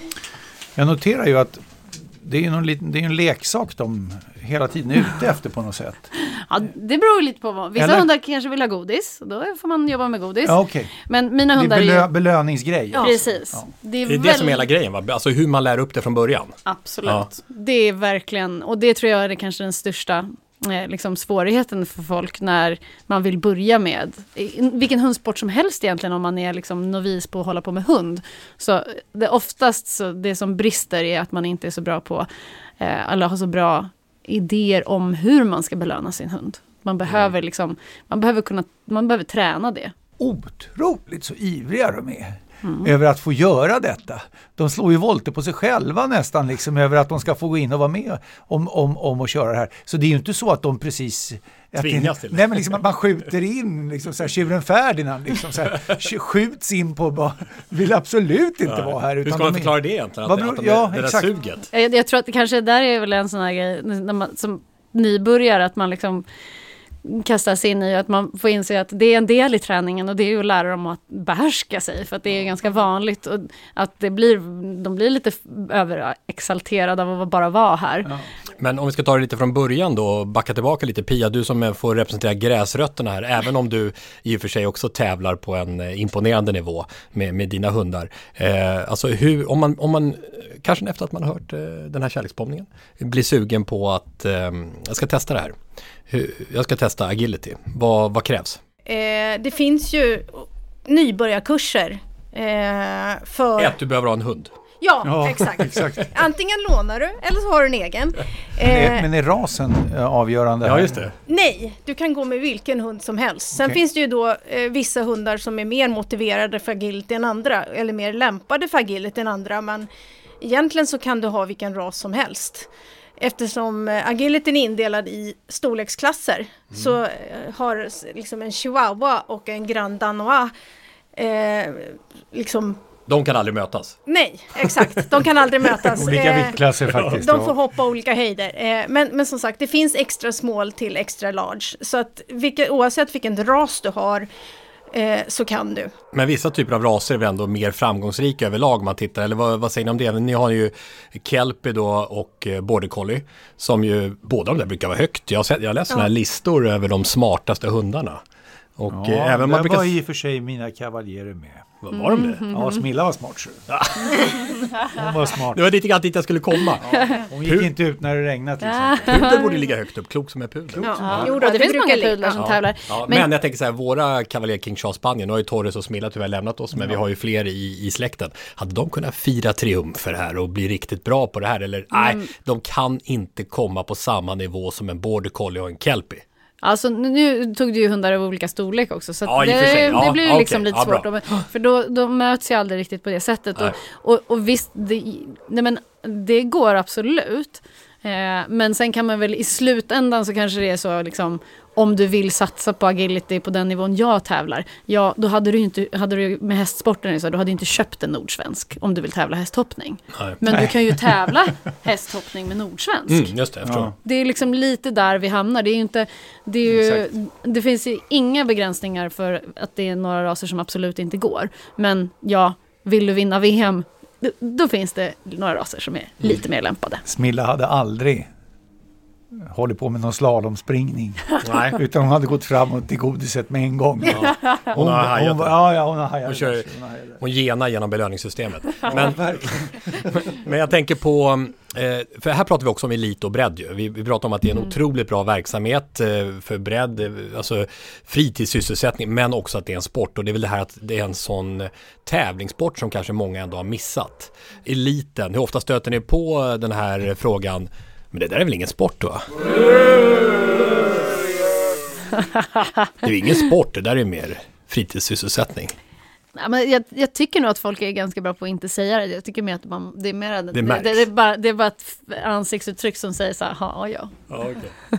Jag noterar ju att det är, någon liten, det är en leksak de hela tiden är ute efter på något sätt. Ja, det beror lite på vad. Vissa Eller? hundar kanske vill ha godis. Då får man jobba med godis. Ja, okay. Men mina hundar det är belö- är ju... belöningsgrej. Ja. Precis. Ja. Det är, det, är väl... det som är hela grejen, va? Alltså hur man lär upp det från början. Absolut. Ja. Det är verkligen, och det tror jag är kanske den största eh, liksom svårigheten för folk när man vill börja med vilken hundsport som helst egentligen, om man är liksom novis på att hålla på med hund. Så det oftast så det som brister är att man inte är så bra på eh, eller har så bra idéer om hur man ska belöna sin hund. Man behöver mm. liksom, man behöver kunna, man behöver träna det. Otroligt så ivriga de är. mm. över att få göra detta. De slår ju volter på sig själva nästan liksom, över att de ska få gå in och vara med om, om, om att köra det här. Så det är ju inte så att de precis... Tvingas till det. Nej, men liksom att man skjuter in liksom så här, tjuren Ferdinand liksom så här, skjuts in på bara, vill absolut inte ja. vara här. Utan hur ska man de förklara är, det egentligen? Vad att, beror, att de ja, är, det exakt. där suget? Jag, jag tror att det kanske där är väl en sån här grej när man, som nybörjare, att man liksom kastar sig in i att man får inse att det är en del i träningen, och det är ju att lära dem att behärska sig, för att det är ganska vanligt och att det blir, de blir lite överexalterade av att bara vara här. Ja. Men om vi ska ta det lite från början då, backa tillbaka lite, Pia, du som får representera gräsrötterna här, även om du i och för sig också tävlar på en imponerande nivå med, med dina hundar. Eh, alltså hur, om man, om man kanske efter att man har hört eh, den här kärleksbombningen blir sugen på att eh, jag ska testa det här. Hur, jag ska testa agility. Vad, vad krävs? Eh, det finns ju nybörjarkurser eh, för... Ett, du behöver ha en hund. Ja, ja exakt. exakt. Antingen lånar du eller så har du en egen. Men är, men är rasen avgörande? Ja, just det. Nej, du kan gå med vilken hund som helst. Sen okay. finns det ju då eh, vissa hundar som är mer motiverade för agility än andra, eller mer lämpade för agility än andra, men egentligen så kan du ha vilken ras som helst. Eftersom eh, agilityn är indelad i storleksklasser mm. så eh, har liksom en chihuahua och en grand danois eh, liksom... De kan aldrig mötas. Nej, exakt. De kan aldrig mötas. Olika viktklasser faktiskt. De får hoppa olika höjder. Men, men som sagt, det finns extra small till extra large. Så att vilka, oavsett vilken ras du har eh, så kan du. Men vissa typer av raser är väl ändå mer framgångsrika överlag om man tittar. Eller vad, vad säger ni om det? Ni har ju Kelpie då och Border Collie som ju, båda de där brukar vara högt. Jag har, sett, jag har läst ja. såna här listor över de smartaste hundarna. Och ja, även där man brukar... var i och för sig mina kavaljerer med. Vad var de det? Mm. Ja, Smilla var smart. Hon var smart. Det var lite grann dit jag skulle komma. Ja, hon gick inte ut när det regnade till exempel. Pudel borde ligga högt upp, klok som är pudel. Ja. Ja. Jo, det, det finns många pudlar pudlar som ja. tävlar. Ja, men, men jag tänker så här, våra Cavalier King Charles Spanien, nu har ju Torres och Smilla tyvärr lämnat oss, men ja. vi har ju fler i, i släkten. Hade de kunnat fira triumfer här och bli riktigt bra på det här? Eller nej, mm. de kan inte komma på samma nivå som en Border Collie och en Kelpie. Alltså nu tog du ju hundar av olika storlek också, så ja, det, ja, det blir ju okay. liksom lite ja, svårt. bra. För då, då möts jag aldrig riktigt på det sättet. Och, och, och visst, det, nej men, det går absolut. Eh, men sen kan man väl i slutändan så kanske det är så liksom, om du vill satsa på agility på den nivån jag tävlar, ja, då hade du inte, hade du med hästsporten så då hade du inte köpt en nordsvensk om du vill tävla hästhoppning. Nej. Men Nej. du kan ju tävla hästhoppning med nordsvensk. Mm, just det, ja. Det är liksom lite där vi hamnar. Det är ju inte, det är ju, det finns ju inga begränsningar för att det är några raser som absolut inte går. Men ja, vill du vinna V M, då, då finns det några raser som är lite mer lämpade. Smilla hade aldrig håller på med någon slalomspringning. Nej. Utan hon hade gått framåt till godiset med en gång. Ja. Hon, hon har hajat hon, ja, ja, hon har hajat. Hon, kör, hon genar genom belöningssystemet. Men, men jag tänker på, för här pratar vi också om elit och bredd. Vi, vi pratar om att det är en mm. otroligt bra verksamhet för bredd, alltså fritidssysselsättning, men också att det är en sport. Och det är väl det här att det är en sån tävlingssport som kanske många ändå har missat. Eliten, hur ofta stöter ni på den här frågan? Men det där är väl ingen sport va? Det är ju ingen sport, det där är mer fritidssysselsättning. Ja, men jag, jag tycker nog att folk är ganska bra på att inte säga det. Jag tycker mer att man, det är mer det, det, det, är bara, det är bara ett ansiktsuttryck som säger så här, ja, ja. Ja, okay.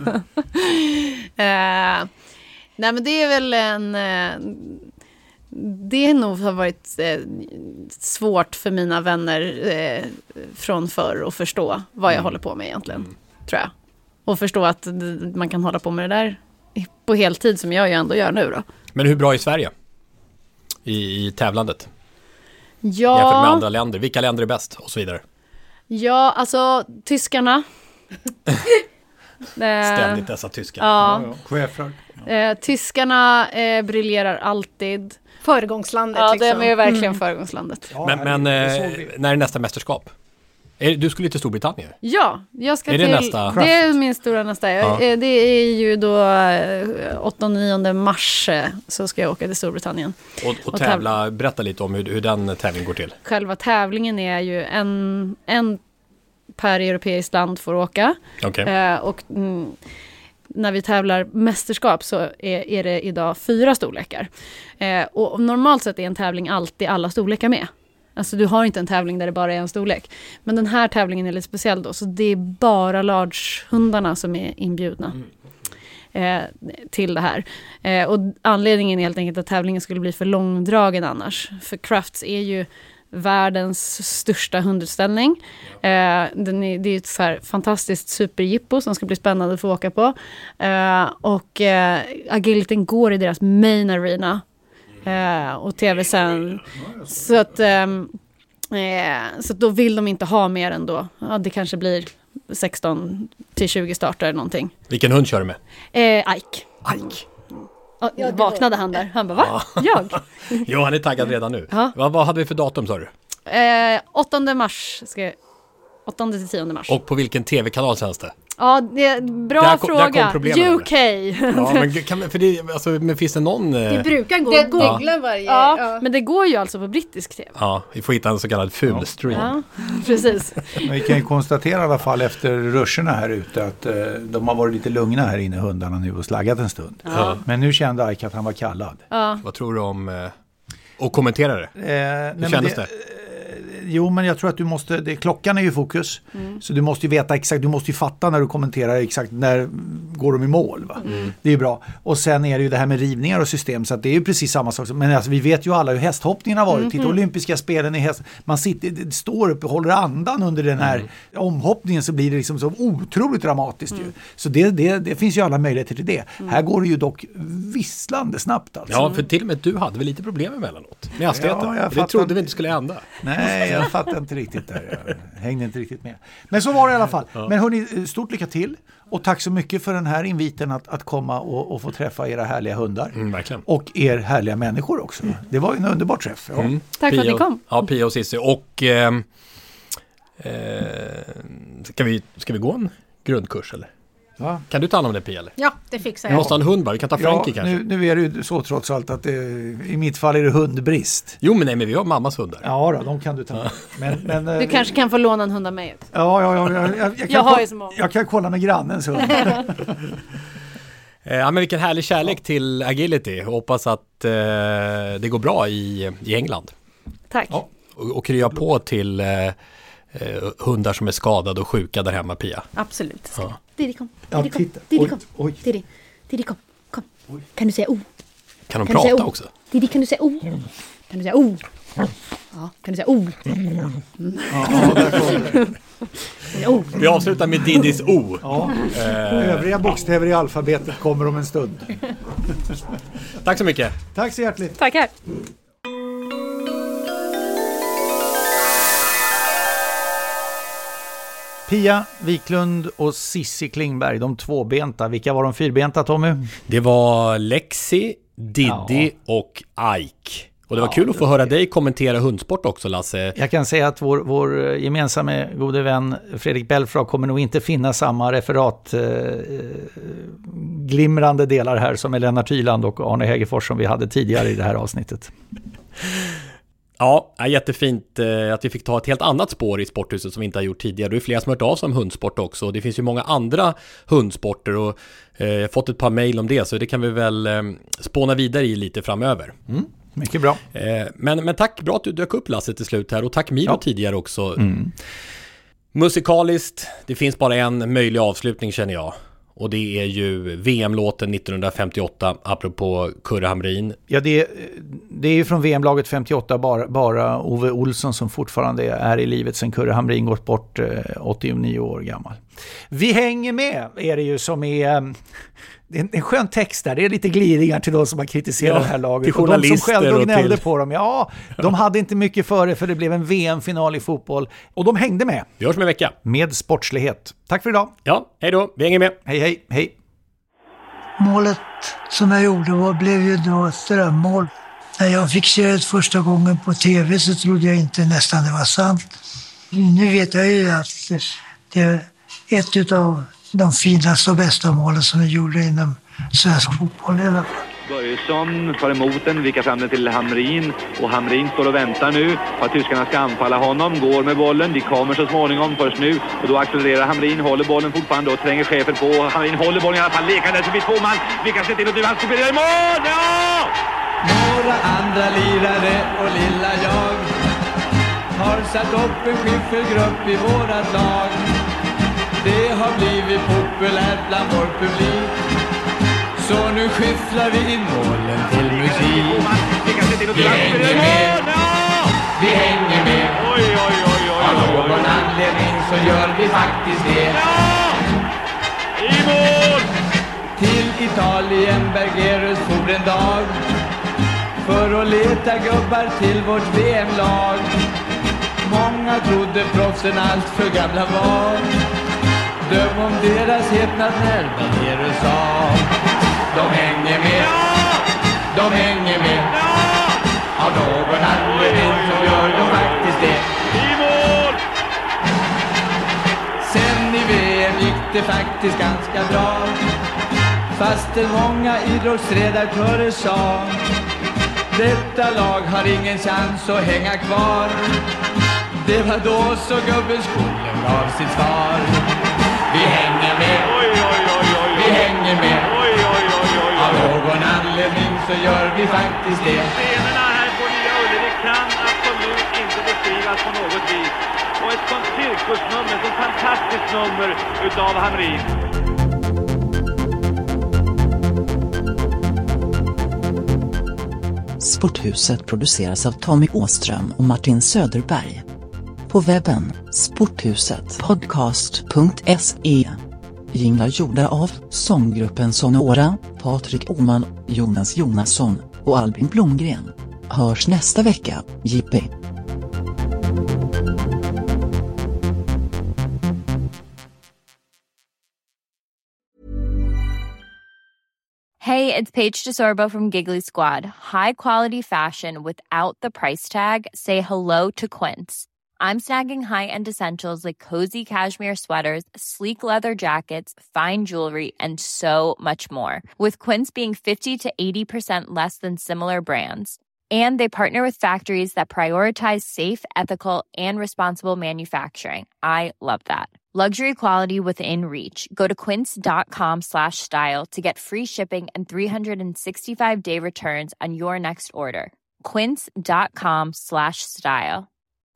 uh, nej men det är väl en... Uh, det är nog har varit eh, svårt för mina vänner eh, från förr att förstå vad jag mm. håller på med egentligen, mm. tror jag. Och förstå att man kan hålla på med det där på heltid som jag ju ändå gör nu då. Men hur bra är Sverige i, i tävlandet? Ja. Jämfört med andra länder. Vilka länder är bäst och så vidare? Ja, alltså tyskarna. Ständigt dessa tyskar. Ja. Chefer. Eh, tyskarna eh, briljerar alltid. Föregångslandet. Ja, liksom. de är verkligen mm. föregångslandet. Ja, men men eh, när är nästa mästerskap? Är, du skulle till Storbritannien? Ja, jag ska är till... Det, nästa? Det är min stora nästa. Ja. Det är ju då åttonde och nionde mars så ska jag åka till Storbritannien. Och, och tävla, berätta lite om hur, hur den tävlingen går till. Själva tävlingen är ju en, en per europeiskt land får åka. Okay. Eh, och... Mm, när vi tävlar mästerskap så är, är det idag fyra storlekar. Eh, och normalt sett är en tävling alltid alla storlekar med. Alltså du har inte en tävling där det bara är en storlek. Men den här tävlingen är lite speciell då. Så det är bara large-hundarna som är inbjudna eh, till det här. Eh, och anledningen är helt enkelt att tävlingen skulle bli för långdragen annars. För Crafts är ju världens största hundutställning. Eh, den är, det är ett så här fantastiskt superjippo som ska bli spännande att få åka på. Eh, och eh, agilityn går i deras main arena. Eh, och tv sen. Så att, eh, så att då vill de inte ha mer än då. Ja, det kanske blir sexton till tjugo starter eller någonting. Vilken hund kör du med? Eh, Ike. Ike. Ja, vaknade han där. Han bara, va? Jag? Jo, han är taggad redan nu. Ja. Vad, vad hade vi för datum, sa du? Eh, åttonde mars. Ska jag, åttonde till tionde mars. Och på vilken tv-kanal känns det? Ja, det är bra där kom, fråga. där kom U K. Ja, men, kan, för det, alltså, men finns det någon... Det brukar gå det, googla varje... Ja, ja, men det går ju alltså på brittisk tv. Ja, vi får hitta en så kallad fulstream. Ja, precis. Men vi kan ju konstatera i alla fall efter ruscherna här ute att eh, de har varit lite lugna här inne, hundarna nu, och slaggat en stund. Ja. Men nu kände Ike att han var kallad. Ja. Vad tror du om... Eh, och kommentera det? Eh, Hur kändes det? det? Jo, men jag tror att du måste, det, klockan är ju fokus. Mm. Så du måste ju veta exakt, du måste ju fatta när du kommenterar exakt när går de i mål. Va? Mm. Det är ju bra. Och sen är det ju det här med rivningar och system, så att det är ju precis samma sak. Men alltså, vi vet ju alla hur hästhoppningen har varit. Mm. Titta, olympiska spelen i häst. Man sitter, det står upp och håller andan under den här mm. omhoppningen, så blir det liksom så otroligt dramatiskt mm. ju. Så det, det, det finns ju alla möjligheter till det. Mm. Här går det ju dock visslande snabbt alltså. Ja, för till och med du hade väl lite problem emellanåt med hastigheten. Ja, det trodde vi inte skulle hända. Nej, jag fattar inte riktigt där. Jag hängde inte riktigt med. Men så var det i alla fall. Ja. Men hörni, stort lycka till. Och tack så mycket för den här inviten att, att komma och, och få träffa era härliga hundar. Mm, verkligen. Och er härliga människor också. Det var ju en underbar träff. Ja. Mm. Tack för att ni kom. Ja, Pia och Cissi. Och eh, eh, ska, vi, ska vi gå en grundkurs eller? Ja. Kan du ta hand om det, Pia? Eller? Ja, det fixar jag. Vi måste ha en hund bara. Vi kan ta Frankie ja, kanske. Nu, nu är det ju så trots allt att det, i mitt fall är det hundbrist. Jo, men nej, men vi har mammas hundar. Ja, då, de kan du ta med. Men, men, du kanske kan få låna en hund av mig. Ja, ja, ja. Jag, jag, jag, kan, jag har ju så många. Jag kan kolla med grannens hund. Ja, men vilken härlig kärlek ja. till agility. Hoppas att eh, det går bra i, i England. Tack. Ja. Och, och krya på till eh, eh, hundar som är skadade och sjuka där hemma, Pia. Absolut. Ja. Diddy kom. Diddy ja, kom. Diddy kom. Oj. Diddy. Diddy kom. Kom. Oj. Kan du säga o? Kan de kan prata o? också? Diddy, kan du säga o? Kan du säga o? Ja, kan du säga o? Mm. Ja, där kommer det. O. Vi avslutar med Diddys O. Ja. Eh. Övriga bokstäver i alfabetet kommer om en stund. Tack så mycket. Tack så hjärtligt. Tackar. Pia Wiklund och Cissi Klingberg, de tvåbenta. Vilka var de fyrbenta, Tommy? Det var Lexi, Diddy ja. och Ike. Och det var ja, kul att få höra dig kommentera hundsport också, Lasse. Jag kan säga att vår, vår gemensamma gode vän Fredrik Belfrage kommer nog inte finna samma referat eh, glimrande delar här som Lennart Hyland och Arne Hägerfors som vi hade tidigare i det här avsnittet. Ja, jättefint eh, att vi fick ta ett helt annat spår i sporthuset som vi inte har gjort tidigare. Det är flera som har hört av sig om hundsport också. Det finns ju många andra hundsporter och eh, jag har fått ett par mejl om det, så det kan vi väl eh, spåna vidare i lite framöver. Mm, mycket bra. Eh, men, men tack, bra att du dök upp, Lasse, till slut här, och tack Milo ja. tidigare också. Mm. Musikaliskt, det finns bara en möjlig avslutning känner jag. Och det är ju V M-låten nittonhundrafemtioåtta, apropå Kurre Hamrin. Ja, det, det är ju från V M-laget femtioåtta bara, bara Ove Olsson som fortfarande är i livet sen Kurre Hamrin gått bort eh, åttionio år gammal. Vi hänger med, är det ju, som är... Det är en skön text där. Det är lite glidningar till de som har kritiserat ja, det här laget. Till journalister och de som själva gnällde till... på dem. Ja, de hade inte mycket före för det blev en V M-final i fotboll. Och de hängde med. Vi hörs med en vecka. Med sportslighet. Tack för idag. Ja, hej då. Vi hänger med. Hej, hej, hej. Målet som jag gjorde var, blev ju då ett drömmål. När jag fick se det första gången på tv så trodde jag inte nästan det var sant. Nu vet jag ju att det är ett av de finaste och bästa målen som vi gjorde inom svensk fotboll i alla fall. Börjesson tar emot den, vickar fram den till Hamrin. Och Hamrin står och väntar nu på att tyskarna ska anfalla honom. Går med bollen, de kommer så småningom först nu. Och då accelererar Hamrin, håller bollen fortfarande och tränger chefen på. Hamrin håller bollen i alla fall, lekande förbi två man. Vickar sig till och nu, han spelar i mål! Ja! Några andra lirare och lilla jag har satt upp en skiffelgrupp i vårat lag. Det har blivit populärt bland vår publik. Så nu skifflar vi in målen till musik. Vi hänger med, vi hänger med. Av någon anledning så gör vi faktiskt det. I mål! Till Italien Bergerus for en dag för att leta gubbar till vårt V M-lag. Många trodde proffsen allt för gamla var. Döm om deras häpnad när Bergerus sa. De hänger med, de hänger med. Av någon anledning så gör de faktiskt det. I mål! Sen i V M gick det faktiskt ganska bra. Fastän många idrottsredaktörer sa detta lag har ingen chans att hänga kvar. Det var då så gubben skolan gav sitt svar. Vi hänger med, vi hänger med. Av någon anledning så gör vi faktiskt det. Scenerna här på Nya Ullevi kan absolut inte beskrivas på något vis. Och ett sånt cirkusnummer, ett fantastiskt nummer utav Hamrin. Sporthuset produceras av Tommy Åström och Martin Söderberg. På webben sporthuset podcast punkt se. Jinglar gjorda av sånggruppen Sonora, Patrik Oman, Jonas Jonasson och Albin Blomgren. Hörs nästa vecka, J P. Hey, it's Paige DeSorbo from Giggly Squad. High quality fashion without the price tag. Say hello to Quince. I'm snagging high-end essentials like cozy cashmere sweaters, sleek leather jackets, fine jewelry, and so much more. With Quince being fifty to eighty percent less than similar brands. And they partner with factories that prioritize safe, ethical, and responsible manufacturing. I love that. Luxury quality within reach. Go to quince.com slash style to get free shipping and three sixty-five day returns on your next order. Quince.com slash style.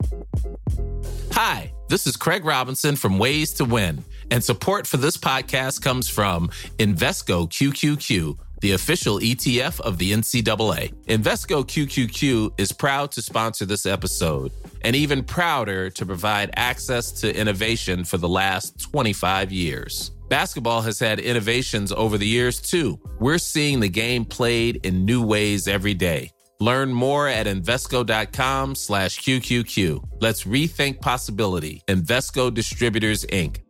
Hi, this is Craig Robinson from Ways to Win, and support for this podcast comes from Invesco Q Q Q, the official E T F of the N C double A. Invesco Q Q Q is proud to sponsor this episode, and even prouder to provide access to innovation for the last twenty-five years. Basketball has had innovations over the years, too. We're seeing the game played in new ways every day. Learn more at Invesco.com slash QQQ. Let's rethink possibility. Invesco Distributors, Incorporated.